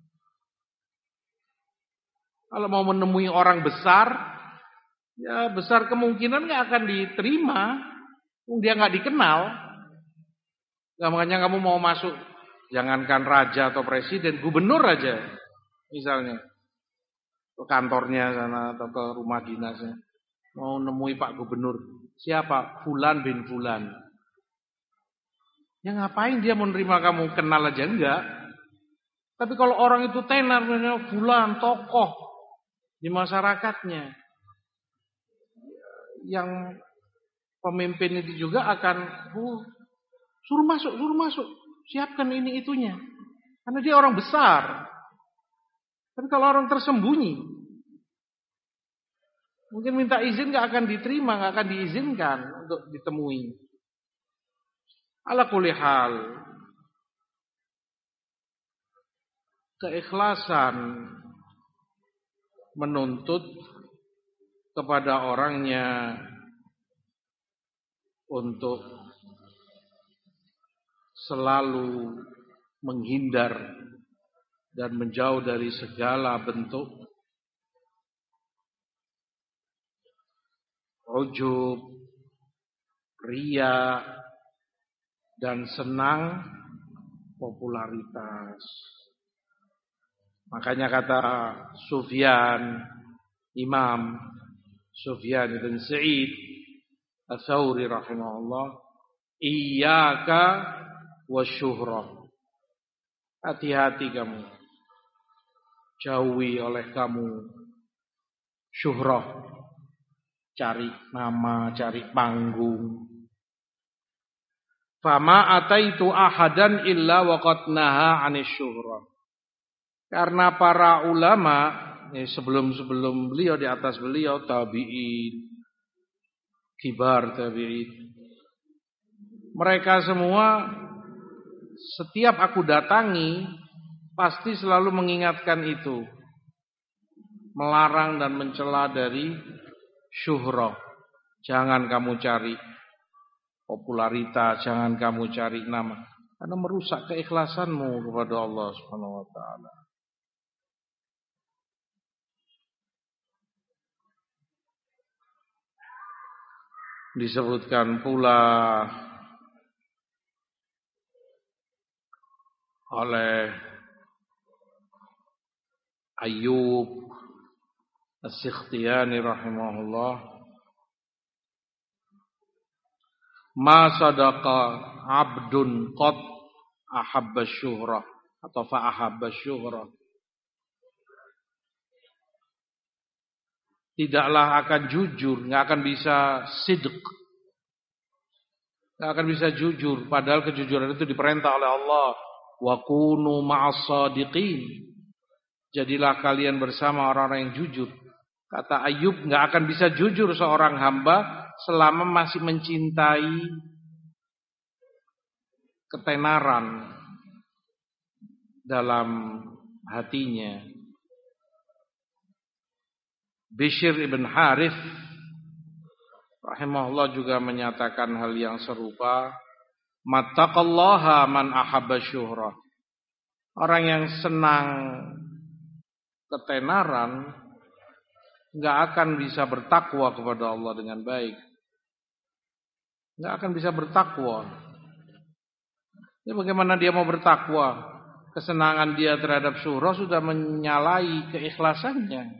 Kalau mau menemui orang besar, ya besar kemungkinan nggak akan diterima. Dia nggak dikenal. Gak, makanya kamu mau masuk, jangankan raja atau presiden, gubernur aja, misalnya ke kantornya sana atau ke rumah dinasnya, mau nemui Pak Gubernur, siapa? Fulan bin Fulan. Ya ngapain dia menerima kamu, kenal aja enggak? Tapi kalau orang itu tenar, Fulan tokoh di masyarakatnya, yang pemimpin itu juga akan oh, suruh masuk, suruh masuk, siapkan ini itunya, karena dia orang besar. Tapi kalau orang tersembunyi, mungkin minta izin nggak akan diterima, nggak akan diizinkan untuk ditemui. Ala kulli hal, keikhlasan menuntut kepada orangnya untuk selalu menghindar dan menjauh dari segala bentuk ujub, riya, dan senang popularitas. Makanya kata Sufyan, Imam Sufyan bin Sa'id Ats-Tsauri rahimahullah, iyyaka wasyuhrah. Hati-hati kamu jauhi oleh kamu syuhrah, cari nama, cari panggung. Fama ataitu ahadan illa waqad naha 'anis syuhrah. Karena para ulama eh, sebelum-sebelum beliau, di atas beliau, tabi'in, kibar tabi'in, mereka semua setiap aku datangi pasti selalu mengingatkan itu, melarang dan mencela dari syuhrah. Jangan kamu cari popularitas, jangan kamu cari nama, karena merusak keikhlasanmu kepada Allah Subhanahu wa taala. Disebutkan pula oleh Ayyub As-Sikhtiyani rahimahullah, ma sadaqa abdun qad ahabba syuhrah atau fa ahabba syuhrah. Tidaklah akan jujur, enggak akan bisa sidq, enggak akan bisa jujur, padahal kejujuran itu diperintah oleh Allah. Wa kunu ma'as shadiqin, jadilah kalian bersama orang-orang yang jujur. Kata Ayub, enggak akan bisa jujur seorang hamba selama masih mencintai ketenaran dalam hatinya. Bishr ibn Harith rahimahullah juga menyatakan hal yang serupa. Mattaqallaha man ahabba syuhrah. Orang yang senang ketenaran enggak akan bisa bertakwa kepada Allah dengan baik. Enggak akan bisa bertakwa. Ya, bagaimana dia mau bertakwa? Kesenangan dia terhadap syuhrah sudah menyalahi keikhlasannya.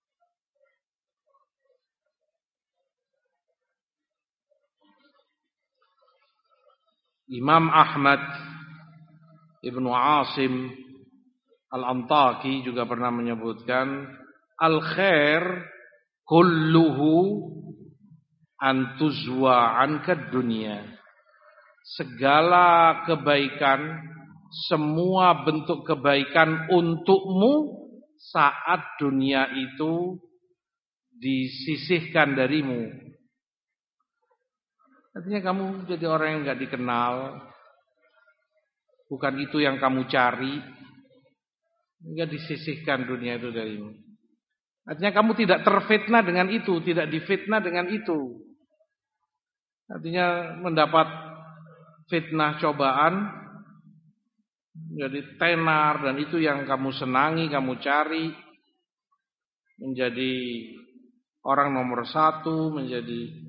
Imam Ahmad Ibnu Asim Al-Antaki juga pernah menyebutkan, al-khair kulluhu an tuzwa anka dunya. Segala kebaikan, semua bentuk kebaikan untukmu saat dunia itu disisihkan darimu. Artinya kamu jadi orang yang enggak dikenal, bukan itu yang kamu cari, enggak disisihkan dunia itu darimu. Artinya kamu tidak terfitnah dengan itu, tidak difitnah dengan itu. Artinya mendapat fitnah cobaan, menjadi tenar, dan itu yang kamu senangi, kamu cari, menjadi orang nomor satu, menjadi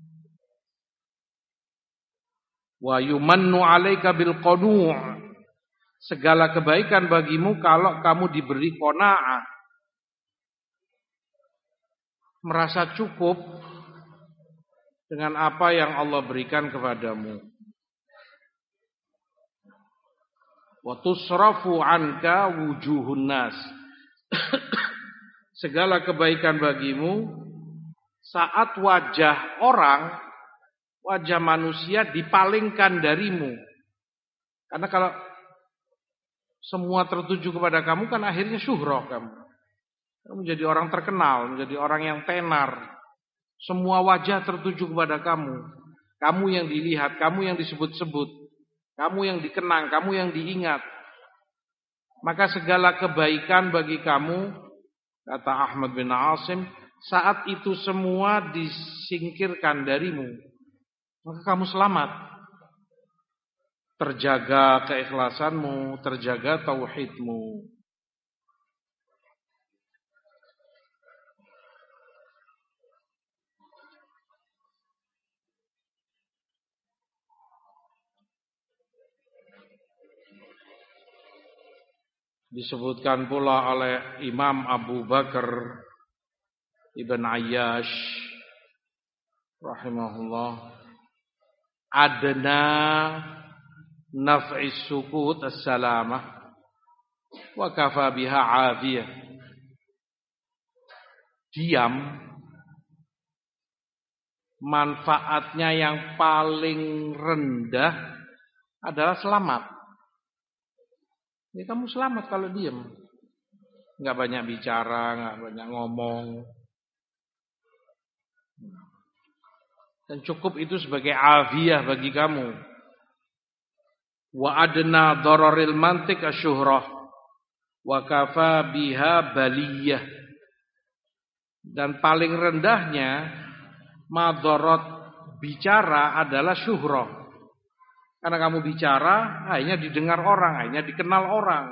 wa yumannu 'alaika bil qanu'. Segala kebaikan bagimu kalau kamu diberi qanaah, merasa cukup dengan apa yang Allah berikan kepadamu. Wa tusrafu 'anka wujuhun nas. Segala kebaikan bagimu saat wajah orang, wajah manusia dipalingkan darimu. Karena kalau semua tertuju kepada kamu, kan akhirnya syuhrah kamu. Kamu menjadi orang terkenal, menjadi orang yang tenar. Semua wajah tertuju kepada kamu. Kamu yang dilihat, kamu yang disebut-sebut, kamu yang dikenang, kamu yang diingat. Maka segala kebaikan bagi kamu, kata Ahmad bin Asim, saat itu semua disingkirkan darimu, maka kamu selamat. Terjaga keikhlasanmu, terjaga tauhidmu. Disebutkan pula oleh Imam Abu Bakar Ibn Ayyash rahimahullah, adna naf'is sukut as-salamah wa kafa biha afiyah. diam, manfaatnya yang paling rendah adalah selamat. Ya kamu selamat kalau diam. Enggak banyak bicara, enggak banyak ngomong. Dan cukup itu sebagai afiyah bagi kamu. Wa adna dararil mantik asyuhrah wa kafa biha baliyah. Dan paling rendahnya madarat bicara adalah syuhrah. Karena kamu bicara akhirnya didengar orang, akhirnya dikenal orang.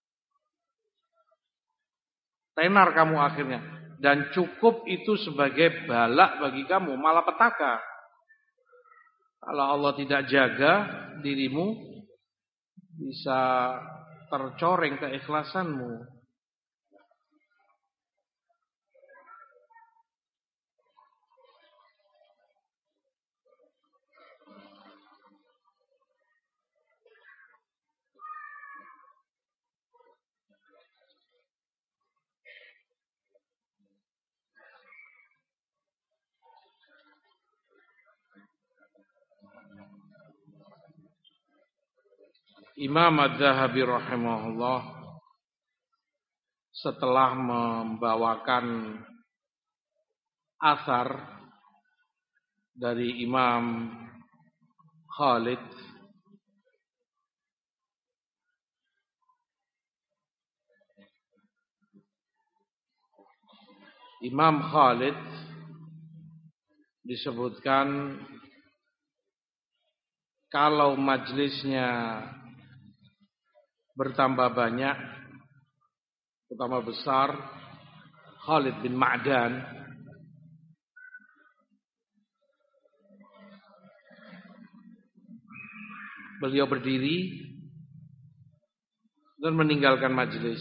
Tenar kamu akhirnya. Dan cukup itu sebagai balak bagi kamu, malapetaka. Kalau Allah tidak jaga dirimu, bisa tercoreng keikhlasanmu. Imam Az-Zahabi rahimahullah setelah membawakan asar dari Imam Khalid Imam Khalid disebutkan kalau majlisnya bertambah banyak, terutama besar, Khalid bin Ma'dan beliau berdiri dan meninggalkan majlis.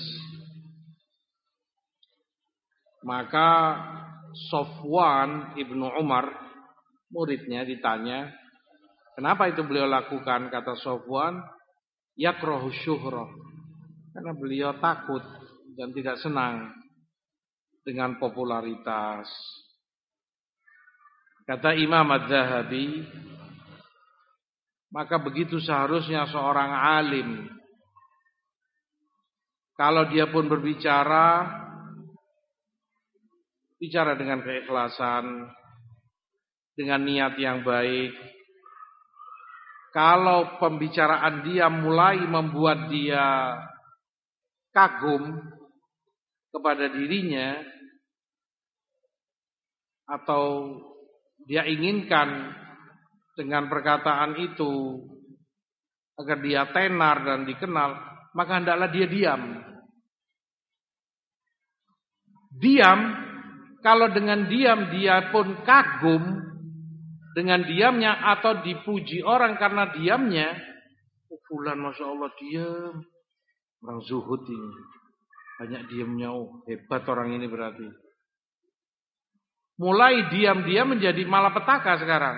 Maka Sofwan ibnu Umar, muridnya, ditanya, kenapa itu beliau lakukan? Kata Sofwan, yakrahu syuhrah, karena beliau takut dan tidak senang dengan popularitas. Kata Imam Az-Zahabi, maka begitu seharusnya seorang alim. Kalau dia pun berbicara, bicara dengan keikhlasan, dengan niat yang baik. Kalau pembicaraan dia mulai membuat dia kagum kepada dirinya, atau dia inginkan dengan perkataan itu agar dia tenar dan dikenal, maka hendaklah dia diam. Diam, kalau dengan diam dia pun kagum dengan diamnya atau dipuji orang karena diamnya, oh, fulan masya Allah diam, orang zuhud ini, banyak diamnya, oh hebat orang ini berarti. Mulai diam-diam menjadi malapetaka sekarang.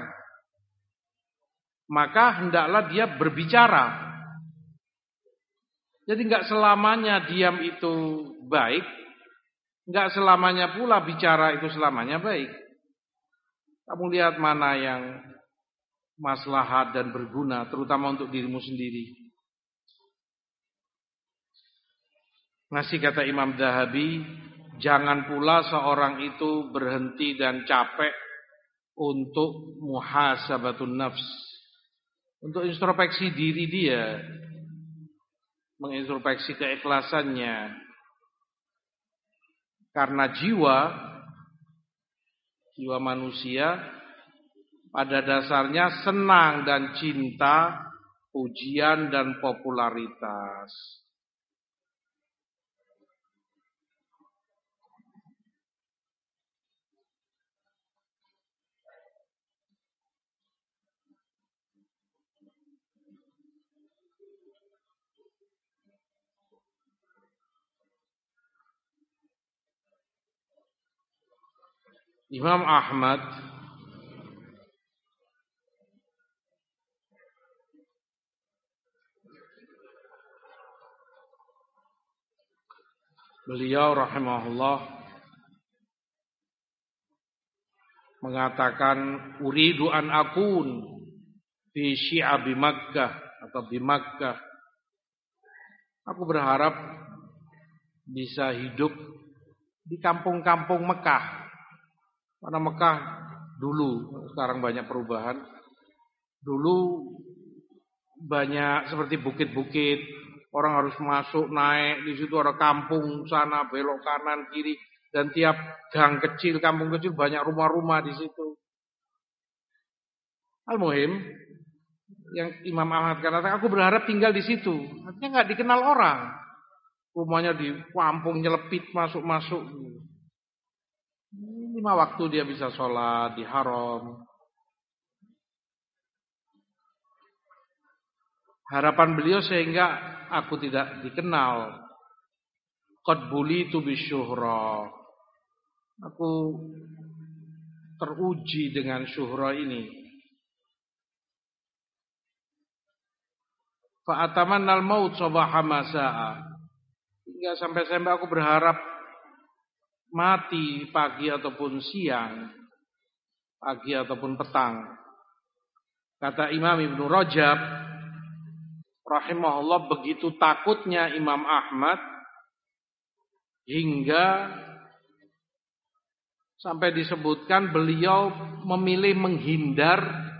Maka hendaklah dia berbicara. Jadi enggak selamanya diam itu baik, enggak selamanya pula bicara itu selamanya baik. Kamu lihat mana yang maslahat dan berguna, terutama untuk dirimu sendiri. Masih kata Imam Zahabi, jangan pula seorang itu berhenti dan capek untuk muhasabatun nafs, untuk introspeksi diri dia, mengintrospeksi keikhlasannya. Karena jiwa Jiwa manusia pada dasarnya senang dan cinta pujian dan popularitas. Imam Ahmad beliau rahimahullah mengatakan uridu an akun fi syi'abi Makkah atau di Makkah. Aku berharap bisa hidup di kampung-kampung Mekah. Karena Mekah dulu, sekarang banyak perubahan. Dulu banyak seperti bukit-bukit, orang harus masuk naik, di situ ada kampung sana belok kanan kiri. Dan tiap gang kecil, kampung kecil banyak rumah-rumah di situ. Al-Muhim, yang Imam Ahmad katakan, aku berharap tinggal di situ. Artinya nggak dikenal orang. Rumahnya di kampung nyelepit masuk-masuk. Lima waktu dia bisa sholat di haram. Harapan beliau sehingga aku tidak dikenal. Qad bulitu bisyuhra. Aku teruji dengan syuhra ini. Fa atamannal maut sabaha masaa. Hingga sampai-sampai aku berharap mati pagi ataupun siang, pagi ataupun petang. Kata Imam Ibnu Rajab rahimahullah, begitu takutnya Imam Ahmad hingga sampai disebutkan beliau memilih menghindar,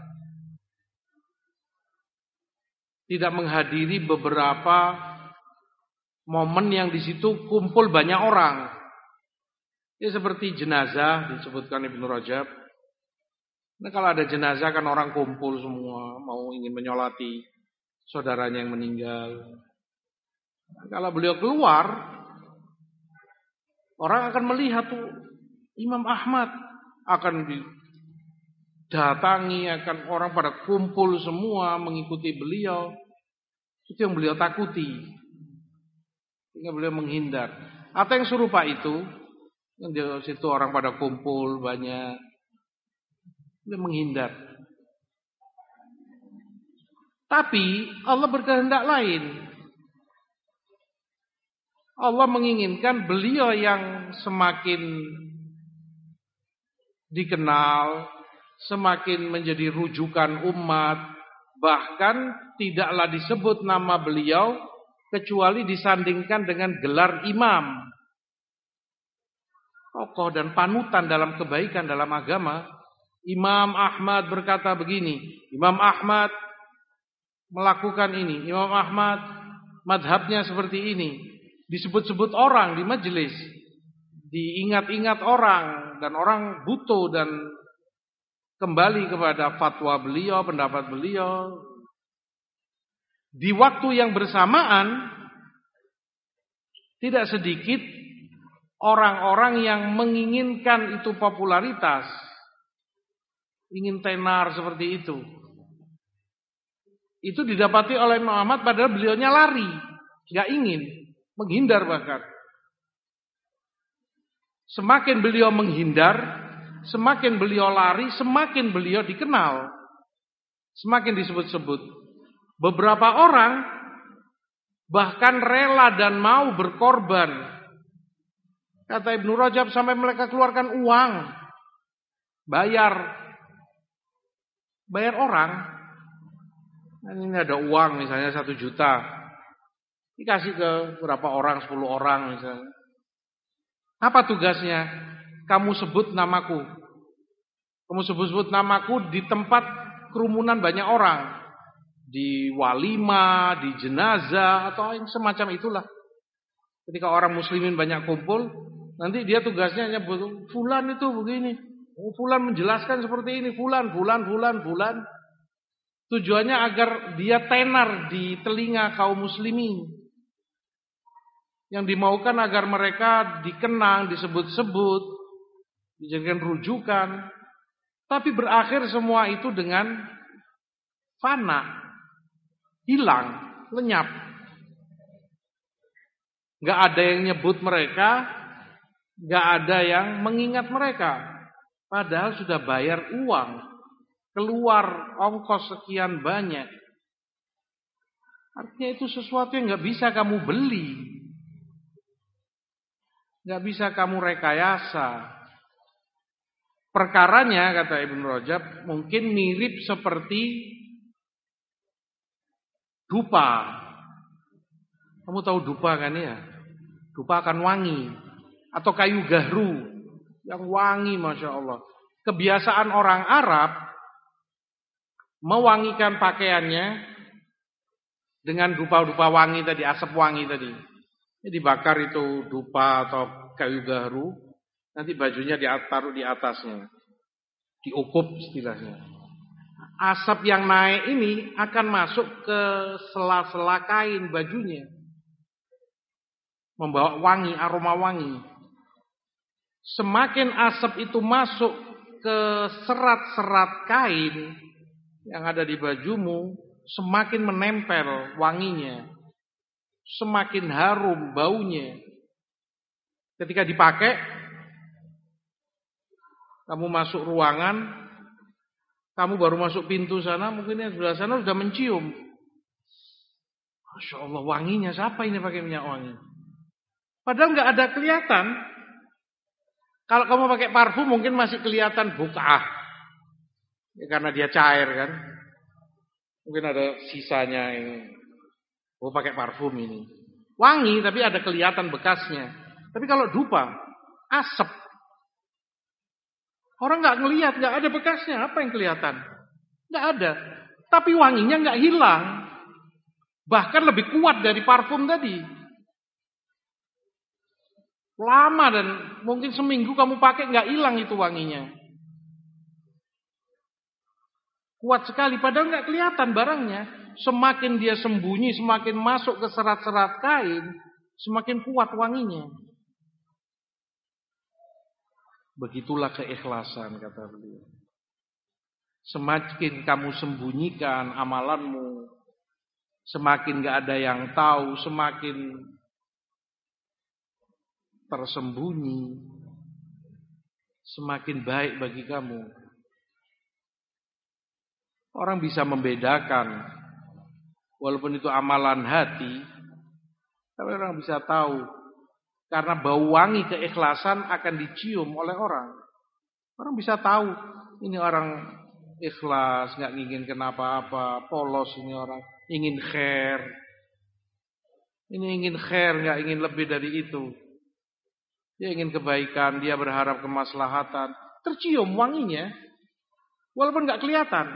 tidak menghadiri beberapa momen yang di situ kumpul banyak orang. Ya seperti jenazah disebutkan Ibnu Rajab. Nah, kalau ada jenazah kan orang kumpul semua mau ingin menyolati saudaranya yang meninggal. Nah, kalau beliau keluar, orang akan melihat tuh Imam Ahmad, akan didatangi, akan orang pada kumpul semua mengikuti beliau. Itu yang beliau takuti. Sehingga beliau menghindar. Atau yang serupa itu, yang di situ orang pada kumpul banyak, beliau menghindar. Tapi Allah berkehendak lain. Allah menginginkan beliau yang semakin dikenal, semakin menjadi rujukan umat, bahkan tidaklah disebut nama beliau kecuali disandingkan dengan gelar imam, tokoh dan panutan dalam kebaikan dalam agama. Imam Ahmad berkata begini, Imam Ahmad melakukan ini, Imam Ahmad madhabnya seperti ini. Disebut-sebut orang di majelis, diingat-ingat orang, dan orang butuh dan kembali kepada fatwa beliau, pendapat beliau. Di waktu yang bersamaan, tidak sedikit orang-orang yang menginginkan itu popularitas, ingin tenar seperti itu. Itu didapati oleh Muhammad padahal beliaunya lari, gak ingin, menghindar bahkan. Semakin beliau menghindar, semakin beliau lari, semakin beliau dikenal, semakin disebut-sebut. Beberapa orang bahkan rela dan mau berkorban. Kata Ibnu Rajab, sampai mereka keluarkan uang, bayar, bayar orang. Nah, ini ada uang misalnya satu juta, dikasih ke berapa orang, sepuluh orang misalnya. Apa tugasnya? Kamu sebut namaku. Kamu sebut-sebut namaku di tempat kerumunan banyak orang. Di walimah, di jenazah, atau yang semacam itulah. Ketika orang muslimin banyak kumpul, nanti dia tugasnya nyebut, fulan itu begini. Oh, fulan menjelaskan seperti ini. Fulan, fulan, fulan, fulan. Tujuannya agar dia tenar di telinga kaum muslimin. Yang dimaukan agar mereka dikenang, disebut-sebut, dijadikan rujukan. Tapi berakhir semua itu dengan fana, hilang, lenyap. Gak ada yang nyebut mereka, gak ada yang mengingat mereka. Padahal sudah bayar uang, keluar ongkos sekian banyak. Artinya itu sesuatu yang gak bisa kamu beli, gak bisa kamu rekayasa. perkaranya kata Ibnu Rajab mungkin mirip seperti dupa. Kamu tahu dupa kan ya? Dupa akan wangi. Atau kayu gahru yang wangi, Masya Allah. Kebiasaan orang Arab mewangikan pakaiannya dengan dupa-dupa wangi tadi, asap wangi tadi. Ini dibakar itu dupa atau kayu gahru, nanti bajunya ditaruh di atasnya. Diukup istilahnya. Asap yang naik ini akan masuk ke sela-sela kain bajunya. Membawa wangi, aroma wangi. Semakin asap itu masuk ke serat-serat kain yang ada di bajumu, semakin menempel wanginya. Semakin harum baunya. Ketika dipakai, kamu masuk ruangan, kamu baru masuk pintu sana, mungkin yang sebelah sana sudah mencium. Masya Allah, wanginya siapa ini pakai minyak wangi? Padahal nggak ada kelihatan. Kalau kamu pakai parfum mungkin masih kelihatan buka'ah. Ya, karena dia cair kan. Mungkin ada sisanya ini. Oh pakai parfum ini. Wangi tapi ada kelihatan bekasnya. Tapi kalau dupa, asap. Orang nggak ngelihat, nggak ada bekasnya. Apa yang kelihatan? Nggak ada. Tapi wanginya nggak hilang. Bahkan lebih kuat dari parfum tadi. Lama dan mungkin seminggu kamu pakai nggak hilang itu wanginya. Kuat sekali padahal nggak kelihatan barangnya. Semakin dia sembunyi, semakin masuk ke serat-serat kain, semakin kuat wanginya. Begitulah keikhlasan kata beliau. Semakin kamu sembunyikan amalanmu, semakin nggak ada yang tahu, semakin tersembunyi, semakin baik bagi kamu. Orang bisa membedakan, walaupun itu amalan hati, tapi orang bisa tahu, karena bau wangi keikhlasan akan dicium oleh orang. Orang bisa tahu, ini orang ikhlas, nggak ingin kenapa-apa, polos ini orang, ingin khair. Ini ingin khair, nggak ingin lebih dari itu. Dia ingin kebaikan, dia berharap kemaslahatan. Tercium wanginya, walaupun nggak kelihatan.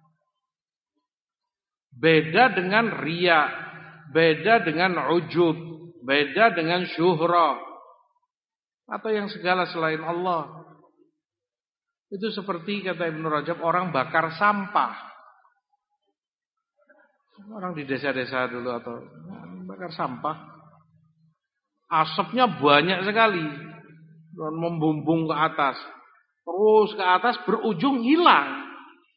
Beda dengan riya, beda dengan ujub, beda dengan syuhrah, atau yang segala selain Allah. Itu seperti kata Ibnu Rajab, orang bakar sampah. Orang di desa-desa dulu atau bakar sampah. Asapnya banyak sekali dan membumbung ke atas. Terus ke atas berujung hilang.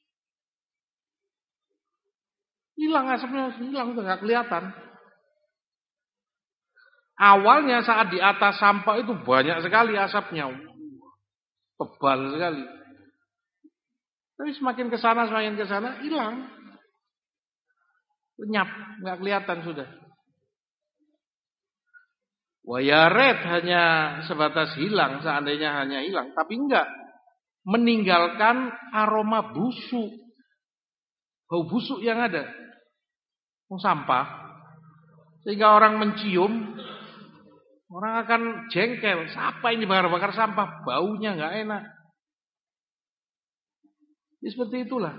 Hilang asapnya, hilang udah gak kelihatan. Awalnya saat di atas sampah itu banyak sekali asapnya. Tebal sekali. Tapi semakin ke sana semakin ke sana hilang. Lenyap, gak kelihatan sudah. Wayaret hanya sebatas hilang, seandainya hanya hilang, tapi enggak meninggalkan aroma busuk, bau busuk yang ada, sampah, sehingga orang mencium, orang akan jengkel, siapa ini bakar-bakar sampah, baunya enggak enak. Ya, seperti itulah,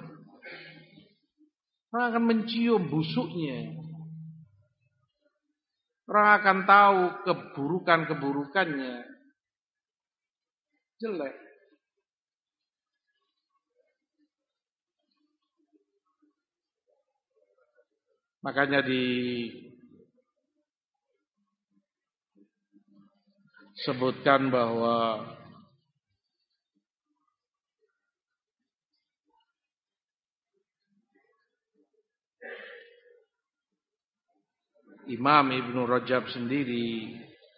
orang akan mencium busuknya. Orang akan tahu keburukan-keburukannya. Jelek. Makanya disebutkan bahwa Imam Ibnu Rajab sendiri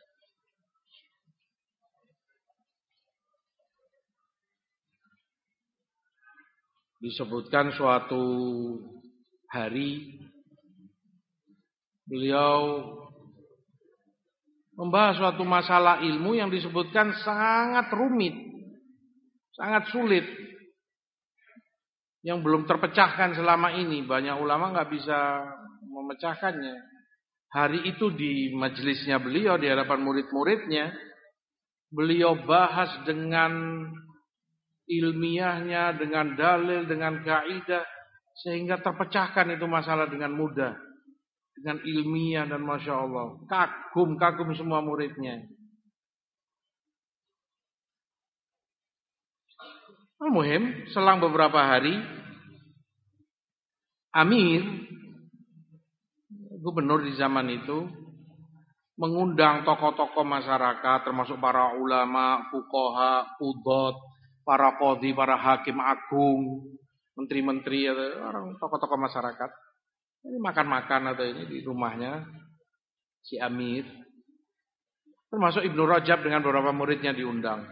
disebutkan suatu hari beliau membahas suatu masalah ilmu yang disebutkan sangat rumit. Sangat sulit. Yang belum terpecahkan selama ini. Banyak ulama nggak bisa memecahkannya. Hari itu di majelisnya beliau, di hadapan murid-muridnya, beliau bahas dengan ilmiahnya, dengan dalil, dengan kaidah, sehingga terpecahkan itu masalah dengan mudah, dengan ilmiah, dan masya Allah kagum-kagum semua muridnya. Al-muhim, selang beberapa hari, Amir, gubernur di zaman itu, mengundang tokoh-tokoh masyarakat, termasuk para ulama, fuqaha, qudhat, para qadhi, para hakim agung, menteri-menteri, orang tokoh-tokoh masyarakat. Ini makan-makan atau ini di rumahnya si Amir. Termasuk Ibnu Rajab dengan beberapa muridnya diundang.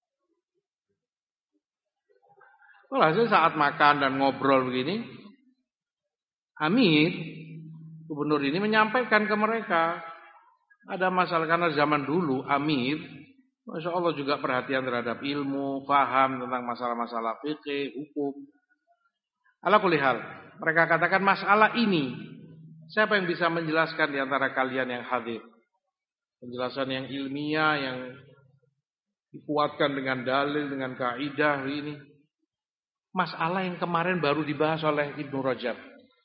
Walhasil saat makan dan ngobrol begini, Amir, gubernur ini menyampaikan ke mereka, ada masalah karena zaman dulu Amir, masya Allah juga perhatian terhadap ilmu, faham tentang masalah-masalah fikih, hukum. Ala kulli hal, mereka katakan masalah ini, siapa yang bisa menjelaskan di antara kalian yang hadir? Penjelasan yang ilmiah, yang dikuatkan dengan dalil, dengan kaidah ini. Masalah yang kemarin baru dibahas oleh Ibnu Rajab.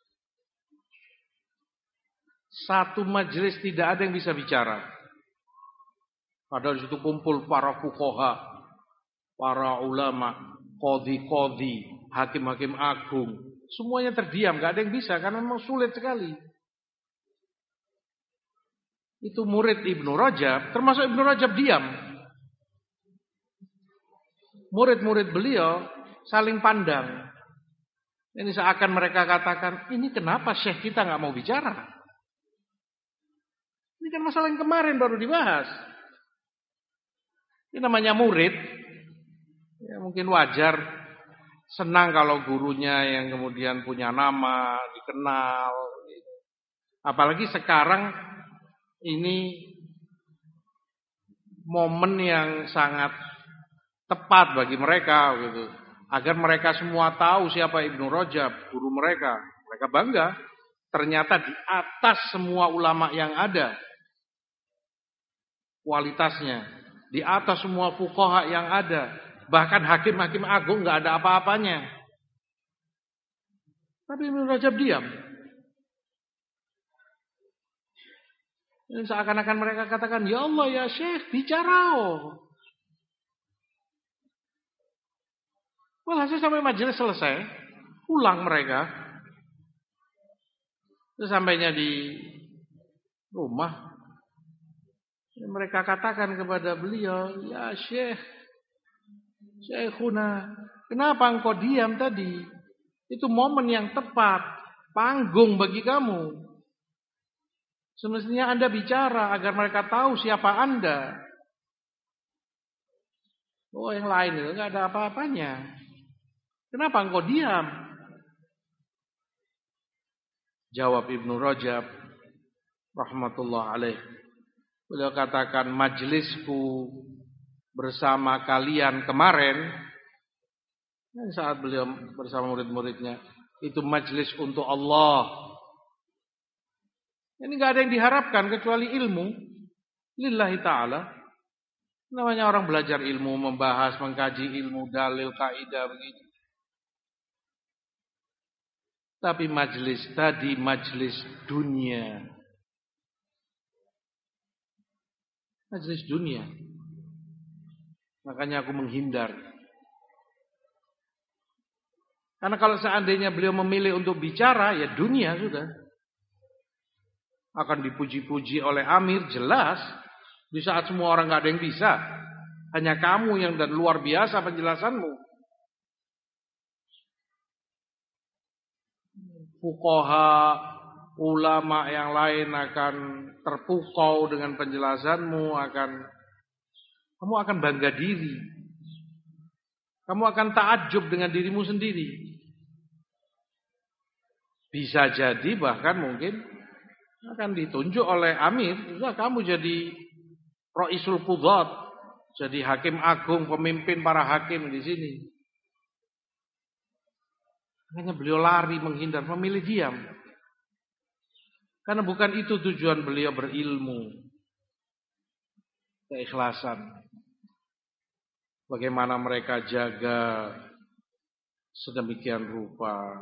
Satu majelis tidak ada yang bisa bicara. Padahal di situ kumpul para fuqaha, para ulama, qadhi-qadhi, hakim-hakim agung. Semuanya terdiam, gak ada yang bisa karena memang sulit sekali. Itu murid Ibnu Rajab, termasuk Ibnu Rajab diam. Murid-murid beliau saling pandang. Ini seakan mereka katakan, ini kenapa syekh kita gak mau bicara? Ini kan masalah yang kemarin baru dibahas. Ini namanya murid. Ya, mungkin wajar, senang kalau gurunya yang kemudian punya nama, dikenal. Apalagi sekarang ini momen yang sangat tepat bagi mereka gitu. Agar mereka semua tahu siapa Ibnu Rajab, guru mereka. Mereka bangga. Ternyata di atas semua ulama yang ada kualitasnya. Di atas semua fuqaha yang ada. Bahkan hakim-hakim agung gak ada apa-apanya. Tapi Ibnu Rajab diam. Dan seakan-akan mereka katakan, ya Allah ya Syekh, bicara. Walhasil sampai majelis selesai, pulang mereka. Terus sampainya di rumah, mereka katakan kepada beliau, ya Syekh, Syekhuna, kenapa engkau diam tadi? Itu momen yang tepat, panggung bagi kamu. Semestinya Anda bicara agar mereka tahu siapa Anda. Oh, yang lain itu enggak ada apa-apanya. Kenapa engkau diam? Jawab Ibnu Rajab rahmatullah alaih. Beliau katakan, majelisku bersama kalian kemarin, saat beliau bersama murid-muridnya, itu majelis untuk Allah. Ini enggak ada yang diharapkan kecuali ilmu. Lillahi ta'ala. Namanya orang belajar ilmu, membahas, mengkaji ilmu, dalil, kaidah begitu. Tapi majelis tadi majelis dunia. Majelis dunia. Makanya aku menghindar. Karena kalau seandainya beliau memilih untuk bicara, ya dunia sudah. Akan dipuji-puji oleh Amir, jelas. Di saat semua orang gak ada yang bisa. Hanya kamu yang dan luar biasa penjelasanmu. Fuqaha, ulama yang lain akan terpukau dengan penjelasanmu, akan kamu akan bangga diri. Kamu akan takjub dengan dirimu sendiri. Bisa jadi bahkan mungkin akan ditunjuk oleh Amir, sudah kamu jadi Raisul Qudhat, jadi hakim agung, pemimpin para hakim di sini. Hanya beliau lari menghindar, memilih diam. Karena bukan itu tujuan beliau berilmu. Keikhlasan. Bagaimana mereka jaga sedemikian rupa.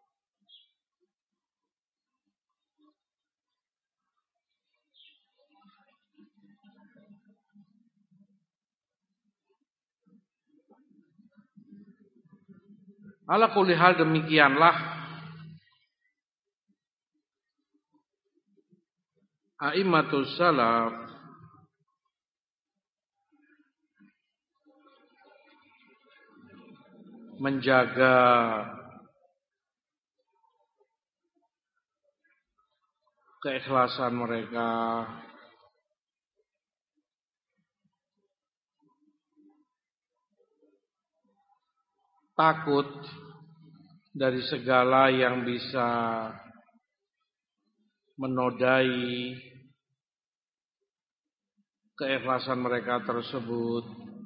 Ala kulli hal demikianlah a'immatus salaf menjaga keikhlasan mereka, takut dari segala yang bisa menodai keikhlasan mereka tersebut.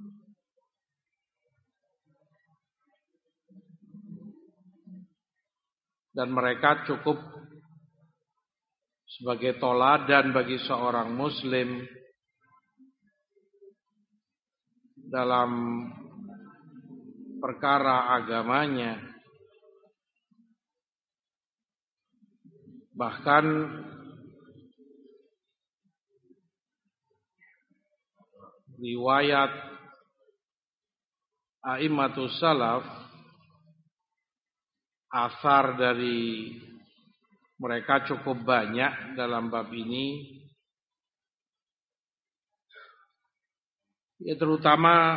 Dan mereka cukup sebagai toladan bagi seorang muslim dalam perkara agamanya. Bahkan riwayat a'immatus salaf, asar dari mereka cukup banyak dalam bab ini. Ya, terutama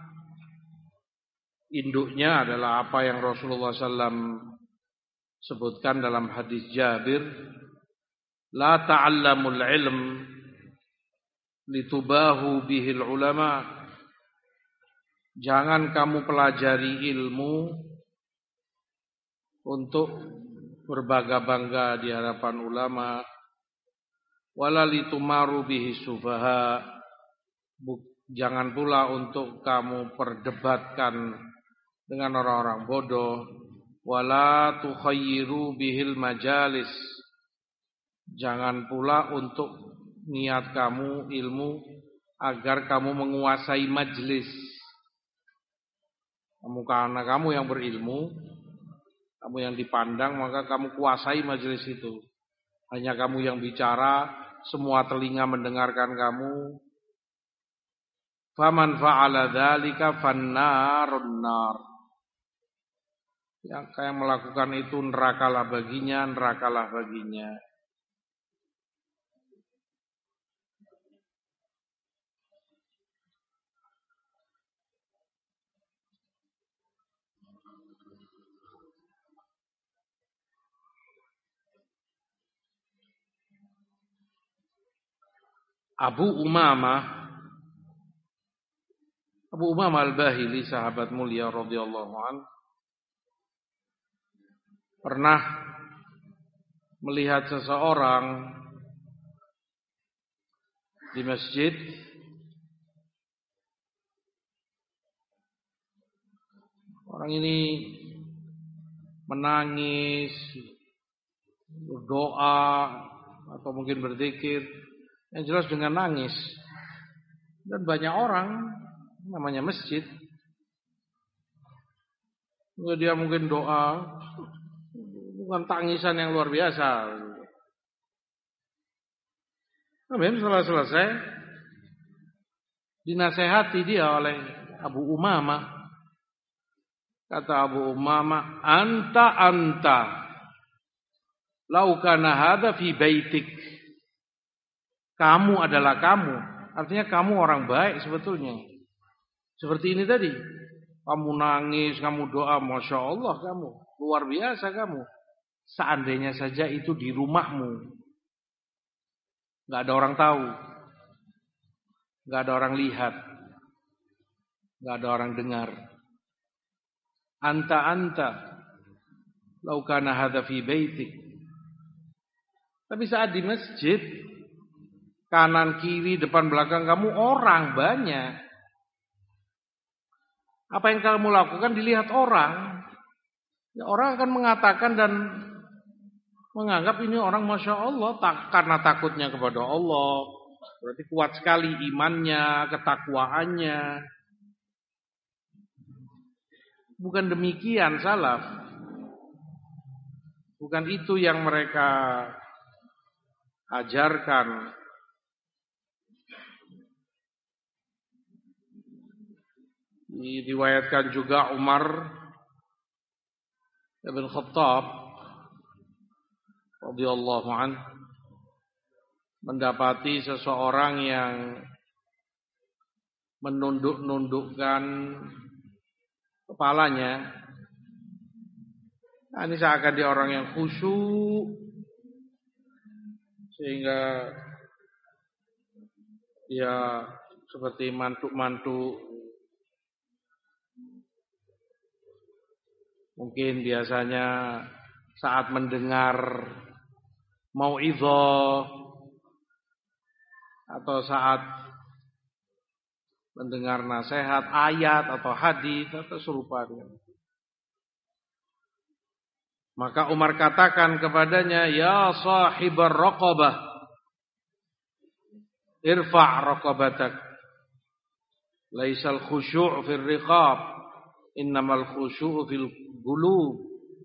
induknya adalah apa yang Rasulullah sallallahu alaihi wasallam sebutkan dalam hadis Jabir, la ta'allamul ilm litubahu bihil ulama. Jangan kamu pelajari ilmu untuk berbangga-bangga di hadapan ulama, wala litumaru bihi sufaha. Jangan pula untuk kamu perdebatkan dengan orang-orang bodoh. Wala tukhayyiru bihil majalis. Jangan pula untuk niat kamu ilmu agar kamu menguasai majlis. Kamu karena kamu yang berilmu, kamu yang dipandang, maka kamu kuasai majlis itu. Hanya kamu yang bicara, semua telinga mendengarkan kamu. Faman fa'ala dzalika fannarun nar. Yang kayak melakukan itu nerakalah baginya, nerakalah baginya. Abu Umamah Abu Umamah Al-Bahili, sahabat mulia radhiyallahu anhu, pernah melihat seseorang di masjid orang ini menangis, berdoa atau mungkin berzikir, yang jelas dengan nangis. Dan banyak orang, namanya masjid, dia mungkin doa, bukan tangisan yang luar biasa. Namun setelah selesai, dinasehati dia oleh Abu Umamah. Kata Abu Umamah, anta anta, lau kana hadza fi baitik. Kamu adalah kamu. Artinya kamu orang baik sebetulnya. Seperti ini tadi. Kamu nangis, kamu doa, Masya Allah kamu. Luar biasa kamu. Seandainya saja itu di rumahmu, gak ada orang tahu, gak ada orang lihat, gak ada orang dengar. Anta anta, lau kana hadza fi baitik. Tapi saat di masjid, kanan kiri depan belakang kamu orang banyak, Apa yang kamu lakukan dilihat orang. Ya, orang akan mengatakan dan menganggap ini orang Masya Allah tak, karena takutnya kepada Allah. Berarti kuat sekali imannya, ketakwaannya. Bukan demikian salaf. Bukan itu yang mereka ajarkan. Diriwayatkan juga Umar bin Khattab radhiyallahu anhu mendapati seseorang yang menunduk-nundukkan kepalanya. Nah, ini seakan dia orang yang khusyuk sehingga ya seperti mantuk-mantuk. Mungkin biasanya saat mendengar mau'izah atau saat mendengar nasihat, ayat atau hadis atau serupa dengan. Maka Umar katakan kepadanya, ya sahibar raqabah, irfa' raqabatak. Laisal khusyu' fil riqab, innamal khusyu'u fil qulub.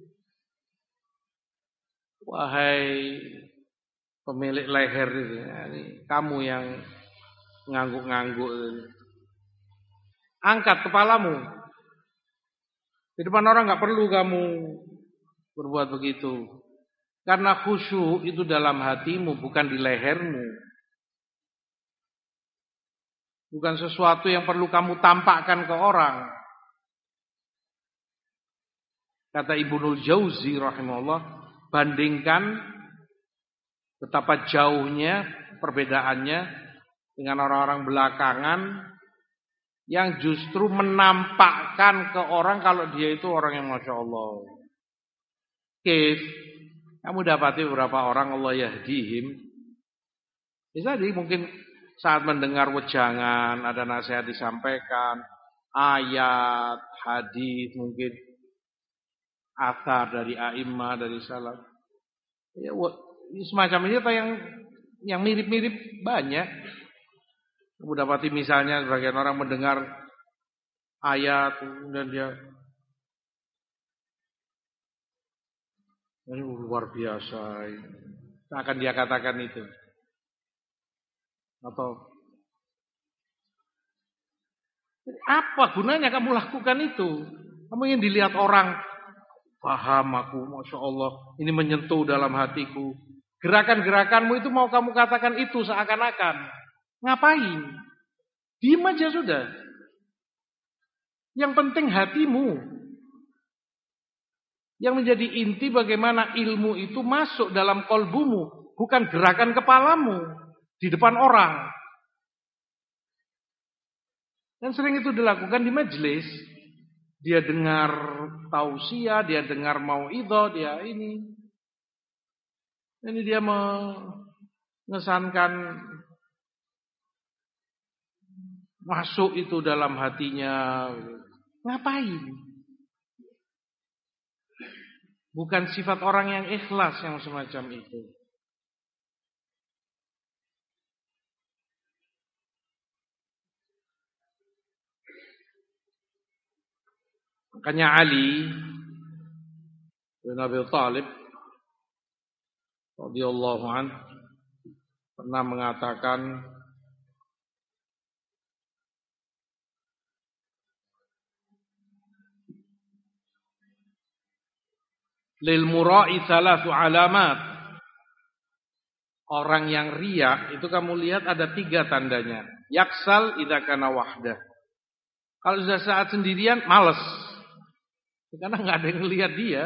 Wahai pemilik leher ini, ini kamu yang ngangguk-ngangguk ini. Angkat kepalamu. Di depan orang enggak perlu kamu berbuat begitu. Karena khusyuk itu dalam hatimu, bukan di lehermu. Bukan sesuatu yang perlu kamu tampakkan ke orang. Kata Ibnul Jauzi rahimahullah, bandingkan betapa jauhnya perbedaannya dengan orang-orang belakangan yang justru menampakkan ke orang kalau dia itu orang yang Masya Allah. Kif, kamu dapati beberapa orang Allah yahdihim. Bisa jadi mungkin saat mendengar wejangan, ada nasihat disampaikan, ayat, hadis, mungkin athar dari a'immah, dari salaf. Ya, semacam ini apa yang yang mirip-mirip banyak. Kamu dapati misalnya sebagian orang mendengar ayat kemudian dia ini luar biasa. Akan dia katakan itu. Atau apa gunanya kamu lakukan itu? Kamu ingin dilihat orang, paham aku, Masya Allah, ini menyentuh dalam hatiku. Gerakan-gerakanmu itu mau kamu katakan itu seakan-akan. Ngapain? Diam aja sudah. Yang penting hatimu. Yang menjadi inti bagaimana ilmu itu masuk dalam kolbumu, bukan gerakan kepalamu di depan orang. Dan sering itu dilakukan di majelis. Dia dengar tausiah, dia dengar mau'idhah, dia ini. Ini dia mengesankan masuk itu dalam hatinya. Ngapain? Bukan sifat orang yang ikhlas yang semacam itu. Makanya Ali bin Abi Thalib radhiyallahu anhu pernah mengatakan, lil mura'i thalathu alamat. Orang yang riya itu kamu lihat ada tiga tandanya. Yaksal idza kana wahdah. Kalau sudah saat sendirian malas. Karena enggak ada yang lihat dia.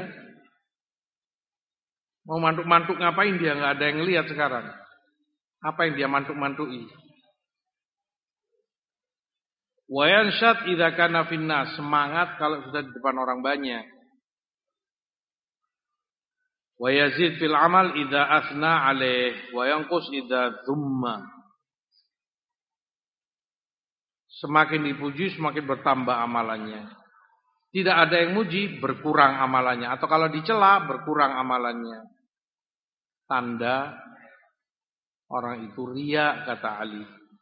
Mau mantuk-mantuk ngapain dia, enggak ada yang lihat sekarang. Apa yang dia mantuk-mantui? Wa yanshad idza kana finnas, semangat kalau sudah di depan orang banyak. Wa yazid fil amal idza asna alaih wa yanqus idza dhumma. Semakin dipuji semakin bertambah amalannya. Tidak ada yang muji, berkurang amalannya. Atau kalau dicela, berkurang amalannya. Tanda orang itu riya, kata Ali.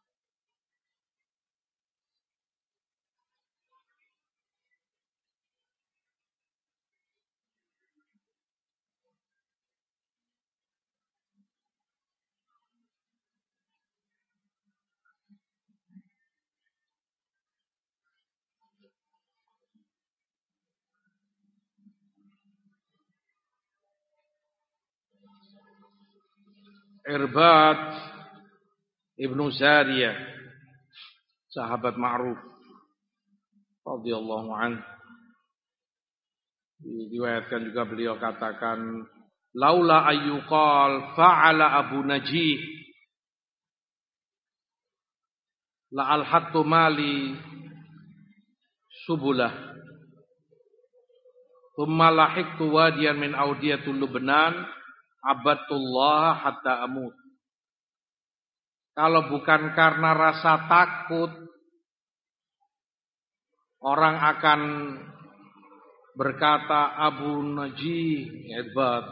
Irbad Ibnu Sariyah, sahabat ma'ruf radhiyallahu anhu, diriwayatkan juga beliau katakan, laula ayyuqal fa'ala Abu Najih la alhattu mali subulah thumma lahiqtu wadiyan min awdiyatul Lubnan abadullah hatta amut. Kalau bukan karena rasa takut orang akan berkata Abu Najih hebat,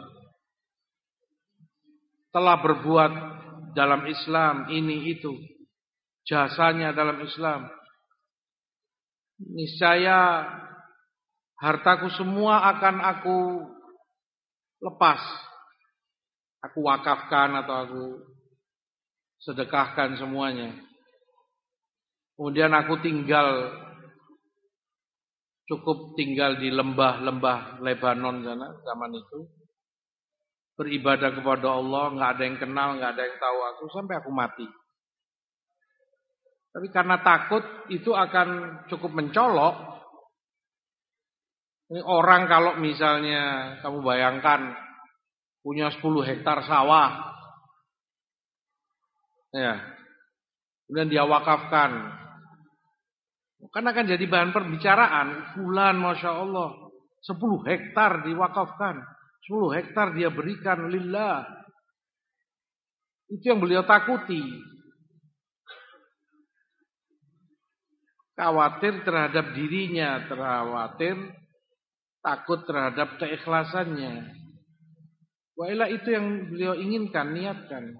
telah berbuat dalam Islam ini itu, jasanya dalam Islam, niscaya hartaku semua akan aku lepas, aku wakafkan atau aku sedekahkan semuanya. Kemudian aku tinggal, cukup tinggal di lembah-lembah Lebanon sana zaman itu, beribadah kepada Allah, nggak ada yang kenal, nggak ada yang tahu aku sampai aku mati. Tapi karena takut itu akan cukup mencolok. Ini orang kalau misalnya kamu bayangkan punya sepuluh hektar sawah, ya, kemudian dia wakafkan, kan akan jadi bahan perbicaraan. Fulan masya Allah sepuluh hektar diwakafkan, sepuluh hektar dia berikan lillah. Itu yang beliau takuti. Khawatir terhadap dirinya, khawatir takut terhadap keikhlasannya. Wailah itu yang beliau inginkan, niatkan.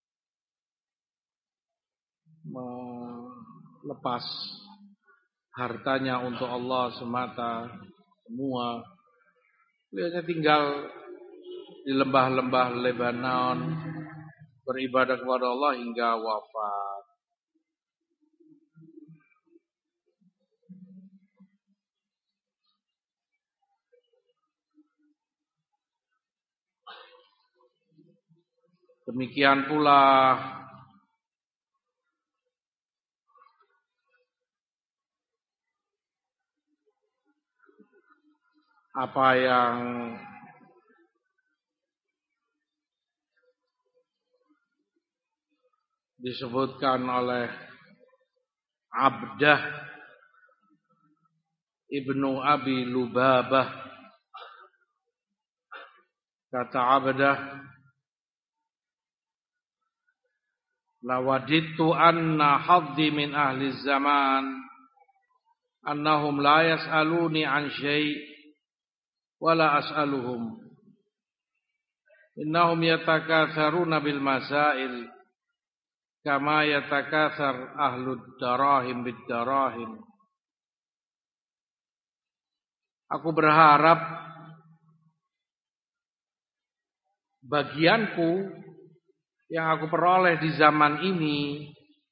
Melepas hartanya untuk Allah semata semua. Beliau tinggal di lembah-lembah Lebanon, beribadah kepada Allah hingga wafat. Demikian pula apa yang disebutkan oleh Abdah Ibnu Abi Lubabah. Kata Abdah, lawadittu anna haddi min ahli zaman annahum la yas'aluni an syai' wala as'aluhum innahum yatakatharuna bil masail kama yatakathar ahlud darahim bid darahim. Aku berharap bagianku yang aku peroleh di zaman ini,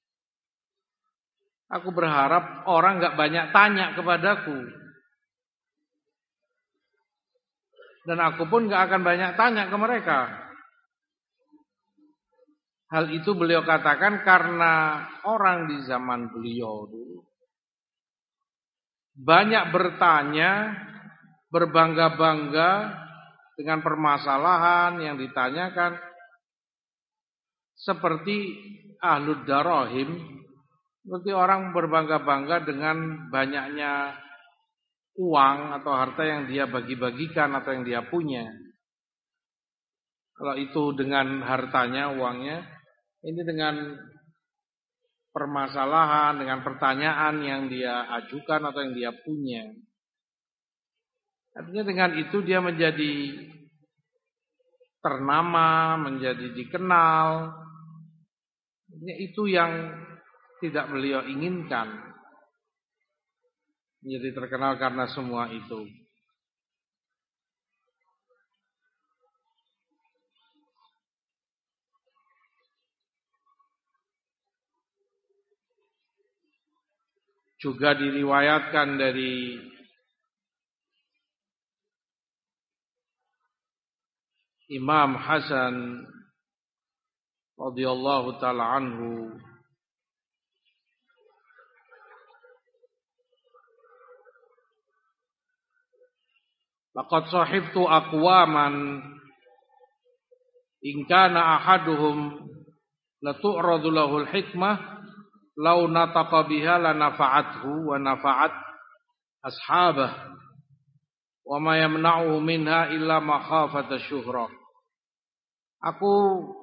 aku berharap orang enggak banyak tanya kepadaku. Dan aku pun enggak akan banyak tanya ke mereka. Hal itu beliau katakan karena orang di zaman beliau dulu banyak bertanya, berbangga-bangga dengan permasalahan yang ditanyakan, seperti ahlud darahim, seperti orang berbangga-bangga dengan banyaknya uang atau harta yang dia bagi-bagikan atau yang dia punya. Kalau itu dengan hartanya, uangnya, ini dengan permasalahan, dengan pertanyaan yang dia ajukan atau yang dia punya. Artinya dengan itu dia menjadi ternama, menjadi dikenal. Itu yang tidak beliau inginkan. Menjadi terkenal karena semua itu. Juga diriwayatkan dari Imam Hasan radhiyallahu taala anhu, laqad sahibtu aqwaman in kana ahaduhum la tu'radu lahul hikmah law nataqa biha la nafa'athu wa nafa'at ashabah wa ma yamna'u minha illa makhafata syuhrah. Aku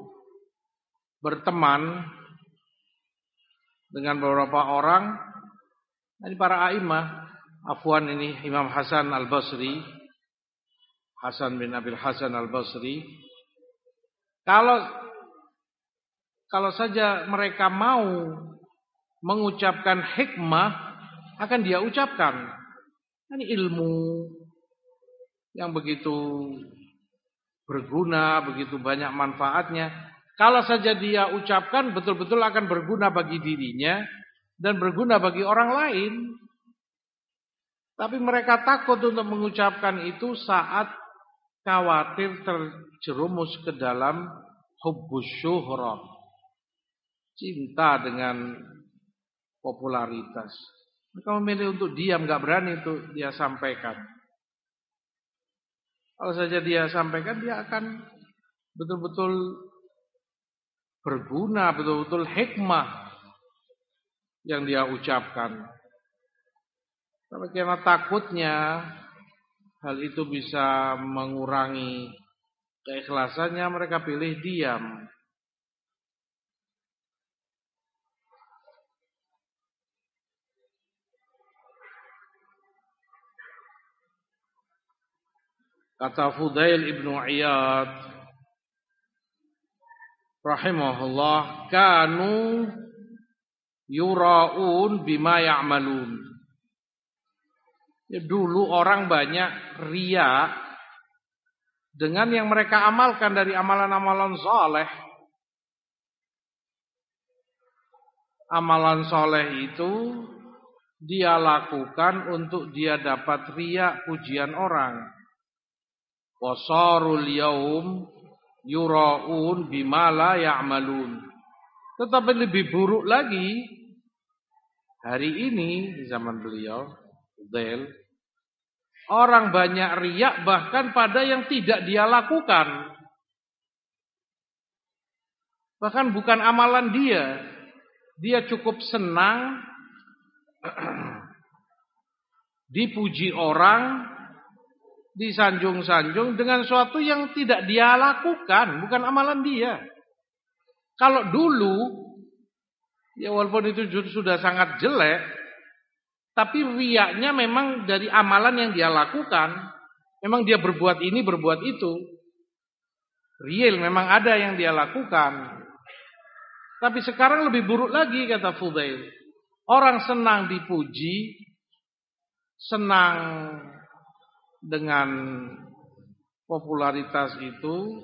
berteman dengan beberapa orang dari para a'imah. Afwan, ini Imam Hasan Al-Basri, Hasan bin Abil Hasan Al-Basri. Kalau kalau saja mereka mau mengucapkan hikmah, akan dia ucapkan. Ini ilmu yang begitu berguna, begitu banyak manfaatnya. Kalau saja dia ucapkan, betul-betul akan berguna bagi dirinya dan berguna bagi orang lain. Tapi mereka takut untuk mengucapkan itu saat khawatir terjerumus ke dalam hubbus syuhrah, cinta dengan popularitas. Mereka memilih untuk diam, gak berani untuk dia sampaikan. Kalau saja dia sampaikan, dia akan betul-betul berguna, betul-betul hikmah yang dia ucapkan. Tapi karena takutnya hal itu bisa mengurangi keikhlasannya, mereka pilih diam. Kata Fudail ibnu Iyad rahimahullah, kanu yura'un bima ya'malun. Ya, dulu orang banyak riya dengan yang mereka amalkan dari amalan-amalan soleh. Amalan soleh itu dia lakukan untuk dia dapat riya pujian orang. Wasarul yaum yura'un bima la ya'malun. Tetapi lebih buruk lagi, hari ini di zaman beliau, Del, orang banyak riya bahkan pada yang tidak dia lakukan. Bahkan bukan amalan dia. Dia cukup senang dipuji orang, disanjung-sanjung dengan suatu yang tidak dia lakukan, bukan amalan dia. Kalau dulu, ya walaupun itu sudah sangat jelek, tapi riyanya memang dari amalan yang dia lakukan. Memang dia berbuat ini, berbuat itu. Real, memang ada yang dia lakukan. Tapi sekarang lebih buruk lagi, kata Fudail. Orang senang dipuji, senang dengan popularitas itu,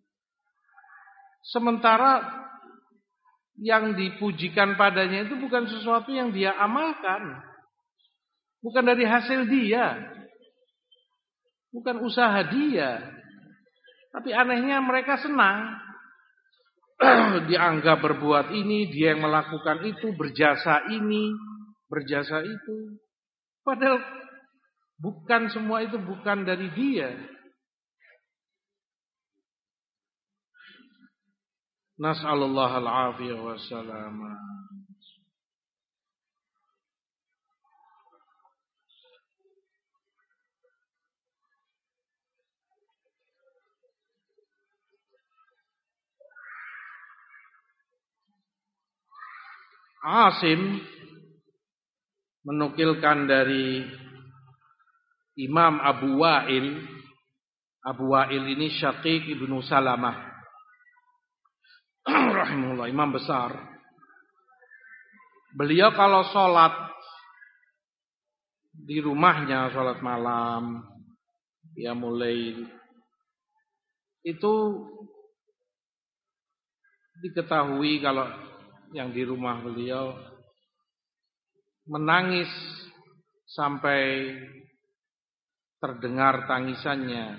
sementara yang dipujikan padanya itu bukan sesuatu yang dia amalkan, bukan dari hasil dia, bukan usaha dia. Tapi anehnya mereka senang dianggap berbuat ini, dia yang melakukan itu, berjasa ini, berjasa itu. Padahal bukan semua itu, bukan dari dia. Nas'alullah al-afiyah wassalamah. Asim menukilkan dari Imam Abu Wa'il. Abu Wa'il ini Syaqiq ibnu Salamah rahimahullah, imam besar. Beliau kalau sholat di rumahnya, sholat malam, ya mulai itu diketahui kalau yang di rumah beliau menangis sampai terdengar tangisannya.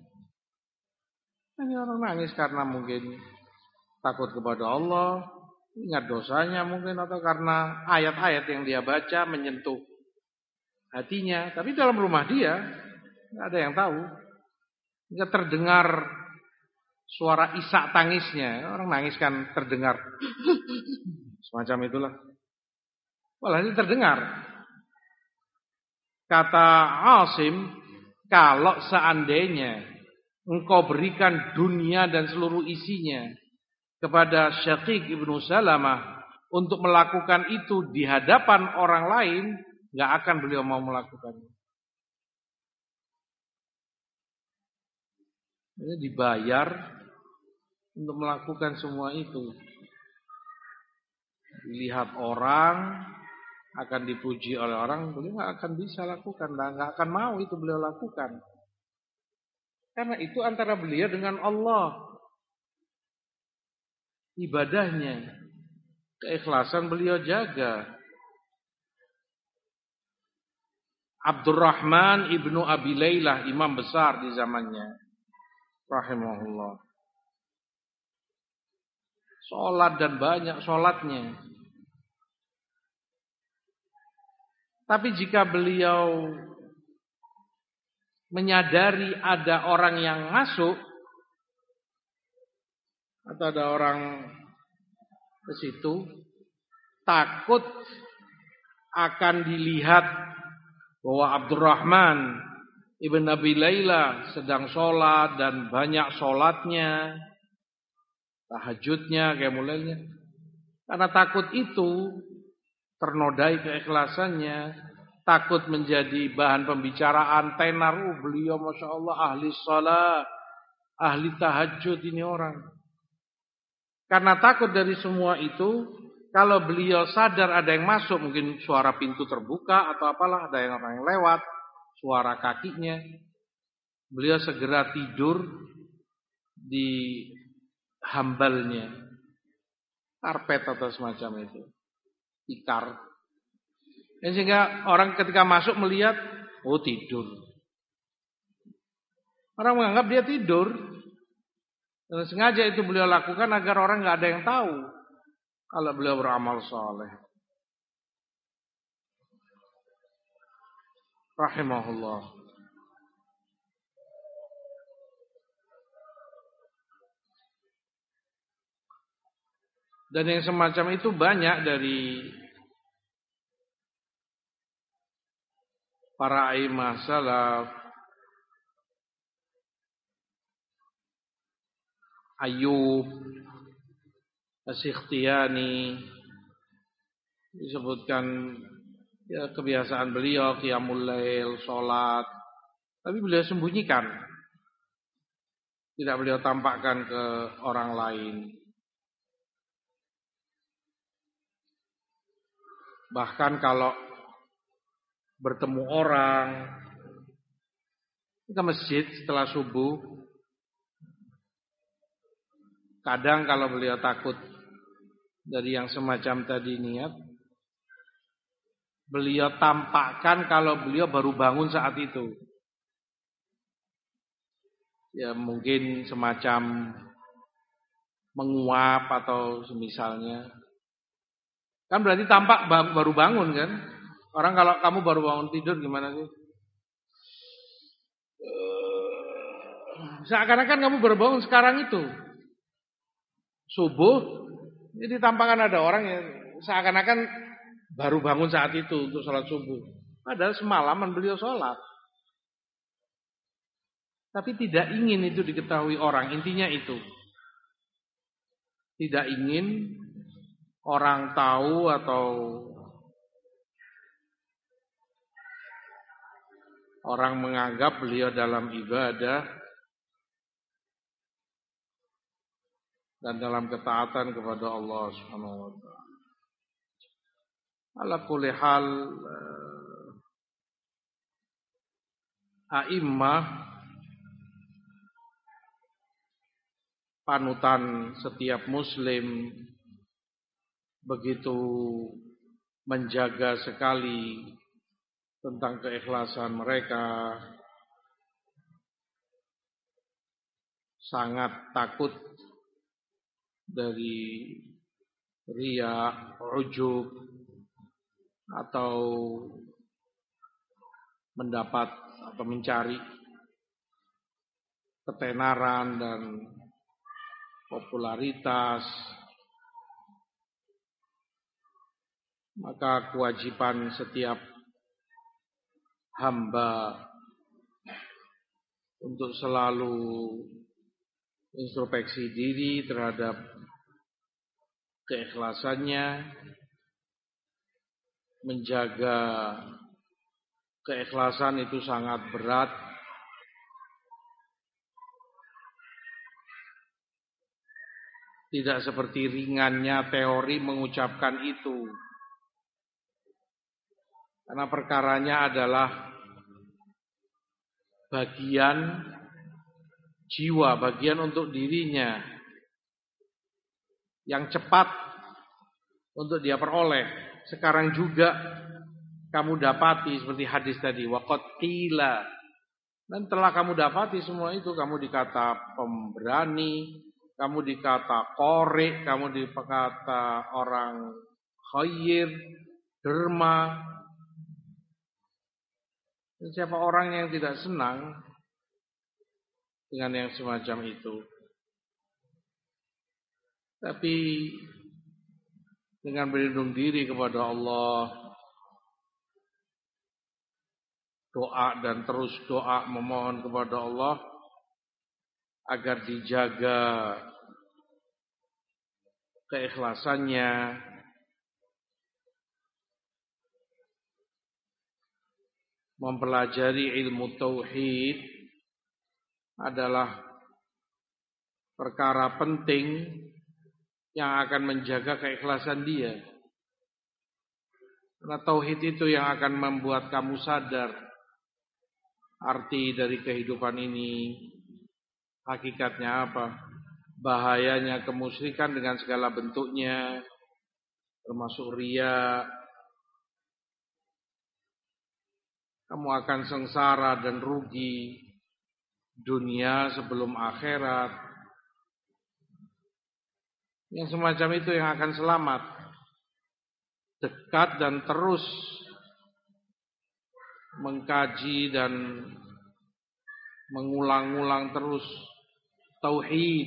Ini orang nangis karena mungkin takut kepada Allah, ingat dosanya mungkin, atau karena ayat-ayat yang dia baca menyentuh hatinya. Tapi dalam rumah dia nggak ada yang tahu. Nggak terdengar suara isak tangisnya. Orang nangis kan terdengar semacam itulah. Walau ini terdengar. Kata Asim, kalau seandainya engkau berikan dunia dan seluruh isinya kepada Syaqiq ibnu Salamah untuk melakukan itu di hadapan orang lain, nggak akan beliau mau melakukannya. Ini dibayar untuk melakukan semua itu. Dilihat orang, akan dipuji oleh orang, beliau nggak akan bisa lakukan, nggak akan mau itu beliau lakukan. Karena itu antara beliau dengan Allah. Ibadahnya, keikhlasan beliau jaga. Abdurrahman ibnu Abi Laylah, imam besar di zamannya, rahimahullah. Sholat dan banyak sholatnya. Tapi jika beliau menyadari ada orang yang masuk, atau ada orang ke situ, takut akan dilihat bahwa Abdurrahman ibn Abi Laylah sedang sholat dan banyak sholatnya, tahajudnya, kayak mulainya. Karena takut itu ternodai keikhlasannya, takut menjadi bahan pembicaraan, tenar, oh, beliau Masya Allah ahli sholat, ahli tahajud ini orang. Karena takut dari semua itu, kalau beliau sadar ada yang masuk, mungkin suara pintu terbuka atau apalah, ada yang orang yang lewat, suara kakinya, beliau segera tidur di hambalnya, karpet atau semacam itu, tikar. Dan sehingga orang ketika masuk melihat, oh tidur. Orang menganggap dia tidur. Dan sengaja itu beliau lakukan agar orang nggak ada yang tahu kalau beliau beramal saleh. Rahimahullah. Dan yang semacam itu banyak dari para a'immah salaf. Ayyub As-Sikhtiyani disebutkan ya, kebiasaan beliau qiyamul lail, salat, tapi beliau sembunyikan, tidak beliau tampakkan ke orang lain. Bahkan kalau bertemu orang ke masjid setelah subuh, kadang kalau beliau takut dari yang semacam tadi niat, beliau tampakkan kalau beliau baru bangun saat itu. Ya mungkin semacam menguap atau semisalnya. Kan berarti tampak baru bangun kan? Orang kalau kamu baru bangun tidur gimana sih? Seakan-akan kamu baru bangun sekarang itu. Subuh, jadi tampakkan ada orang yang seakan-akan baru bangun saat itu untuk sholat subuh. Padahal semalaman beliau sholat. Tapi tidak ingin itu diketahui orang, intinya itu. Tidak ingin orang tahu atau orang menganggap beliau dalam ibadah dan dalam ketaatan kepada Allah Subhanahu wa taala. Ala kulli hal, a'immah panutan setiap muslim begitu menjaga sekali tentang keikhlasan mereka, sangat takut dari riya, ujub, atau mendapat atau mencari ketenaran dan popularitas. Maka kewajiban setiap hamba untuk selalu introspeksi diri terhadap keikhlasannya, menjaga keikhlasan itu sangat berat. Tidak seperti ringannya teori mengucapkan itu. Karena perkaranya adalah bagian jiwa, bagian untuk dirinya yang cepat untuk dia peroleh. Sekarang juga kamu dapati seperti hadis tadi, waqad qila. Dan telah kamu dapati semua itu, kamu dikata pemberani, kamu dikata qori, kamu dikata orang khair, derma. Dan siapa orang yang tidak senang dengan yang semacam itu? Tapi dengan berlindung diri kepada Allah, doa dan terus doa memohon kepada Allah agar dijaga keikhlasannya, mempelajari ilmu tauhid adalah perkara penting yang akan menjaga keikhlasan dia. Karena tauhid itu yang akan membuat kamu sadar arti dari kehidupan ini, hakikatnya apa, bahayanya kemusyrikan dengan segala bentuknya, termasuk riya. Kamu akan sengsara dan rugi dunia sebelum akhirat. Yang semacam itu yang akan selamat. Dekat dan terus mengkaji dan mengulang-ulang terus tauhid.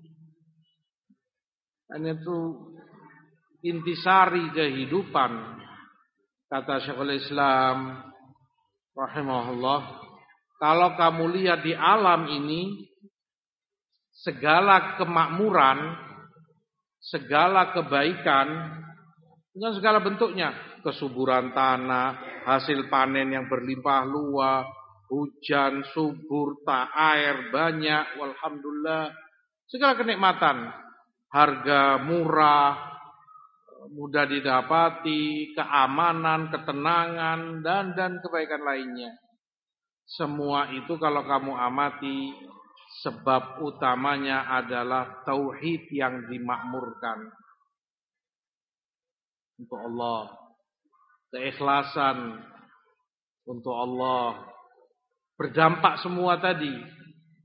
Dan itu intisari kehidupan. Kata Syekhul Islam rahimahullah, kalau kamu lihat di alam ini, segala kemakmuran, segala kebaikan, dengan segala bentuknya, kesuburan tanah, hasil panen yang berlimpah luas, hujan subur, tak air banyak, walhamdulillah, segala kenikmatan, harga murah, mudah didapati, keamanan, ketenangan, dan dan kebaikan lainnya. Semua itu kalau kamu amati, sebab utamanya adalah tauhid yang dimakmurkan untuk Allah, keikhlasan untuk Allah, berdampak semua tadi.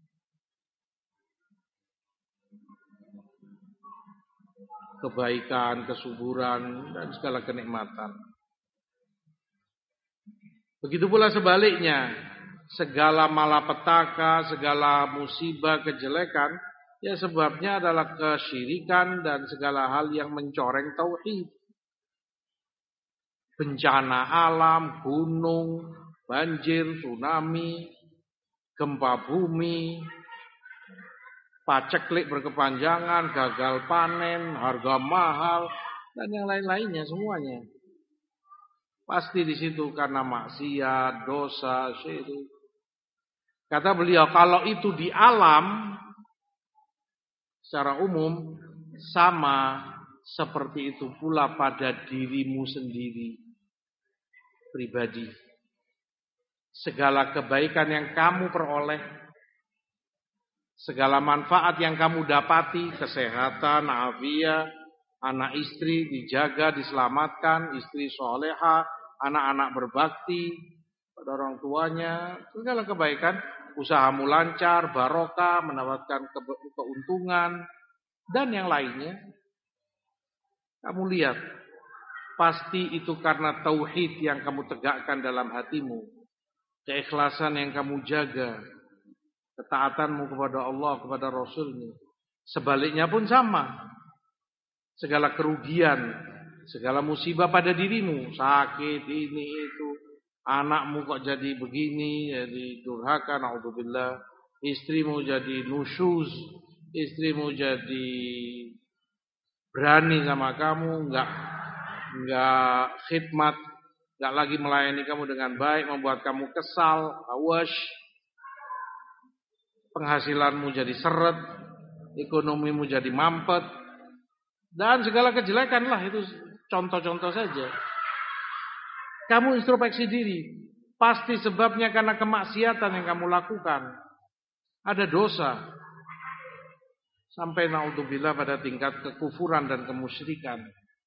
Kebaikan, kesuburan, dan segala kenikmatan. Begitu pula sebaliknya, segala malapetaka, segala musibah, kejelekan, ya sebabnya adalah kesyirikan dan segala hal yang mencoreng tauhid. Bencana alam, gunung, banjir, tsunami, gempa bumi, paceklik berkepanjangan, gagal panen, harga mahal, dan yang lain-lainnya semuanya. Pasti di situ karena maksiat, dosa, syirik. Kata beliau, kalau itu di alam secara umum sama seperti itu pula pada dirimu sendiri pribadi. Segala kebaikan yang kamu peroleh, segala manfaat yang kamu dapati, kesehatan, afiat, anak istri dijaga, diselamatkan, istri soleha, anak-anak berbakti pada orang tuanya, segala kebaikan, usahamu lancar, barokah, mendapatkan ke- keuntungan, dan yang lainnya. Kamu lihat, pasti itu karena tauhid yang kamu tegakkan dalam hatimu, keikhlasan yang kamu jaga, ketaatanmu kepada Allah, kepada Rasulnya. Sebaliknya pun sama. Segala kerugian, segala musibah pada dirimu, sakit, ini, itu, anakmu kok jadi begini, jadi durhaka, na'udzubillah, istrimu jadi nusyuz, istrimu jadi berani sama kamu, enggak enggak khidmat, enggak lagi melayani kamu dengan baik, membuat kamu kesal, awash, penghasilanmu jadi seret, ekonomimu jadi mampet, dan segala kejelekan lah, itu contoh-contoh saja. Kamu introspeksi diri, pasti sebabnya karena kemaksiatan yang kamu lakukan. Ada dosa. Sampai naudzubillah pada tingkat kekufuran dan kemusyrikan.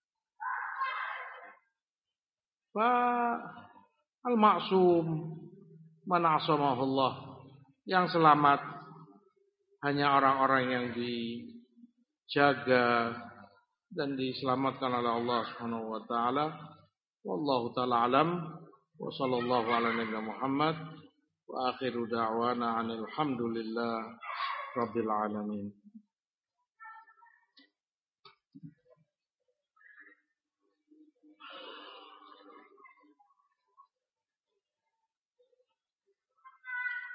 Fa al-ma'sum man asamahullah. Yang selamat hanya orang-orang yang dijaga dan diselamatkan oleh Allah Subhanahu wa taala. Wallahu taala alam wa sallallahu ala nabiyina Muhammad wa akhiru da'wana alhamdulillah rabbil alamin.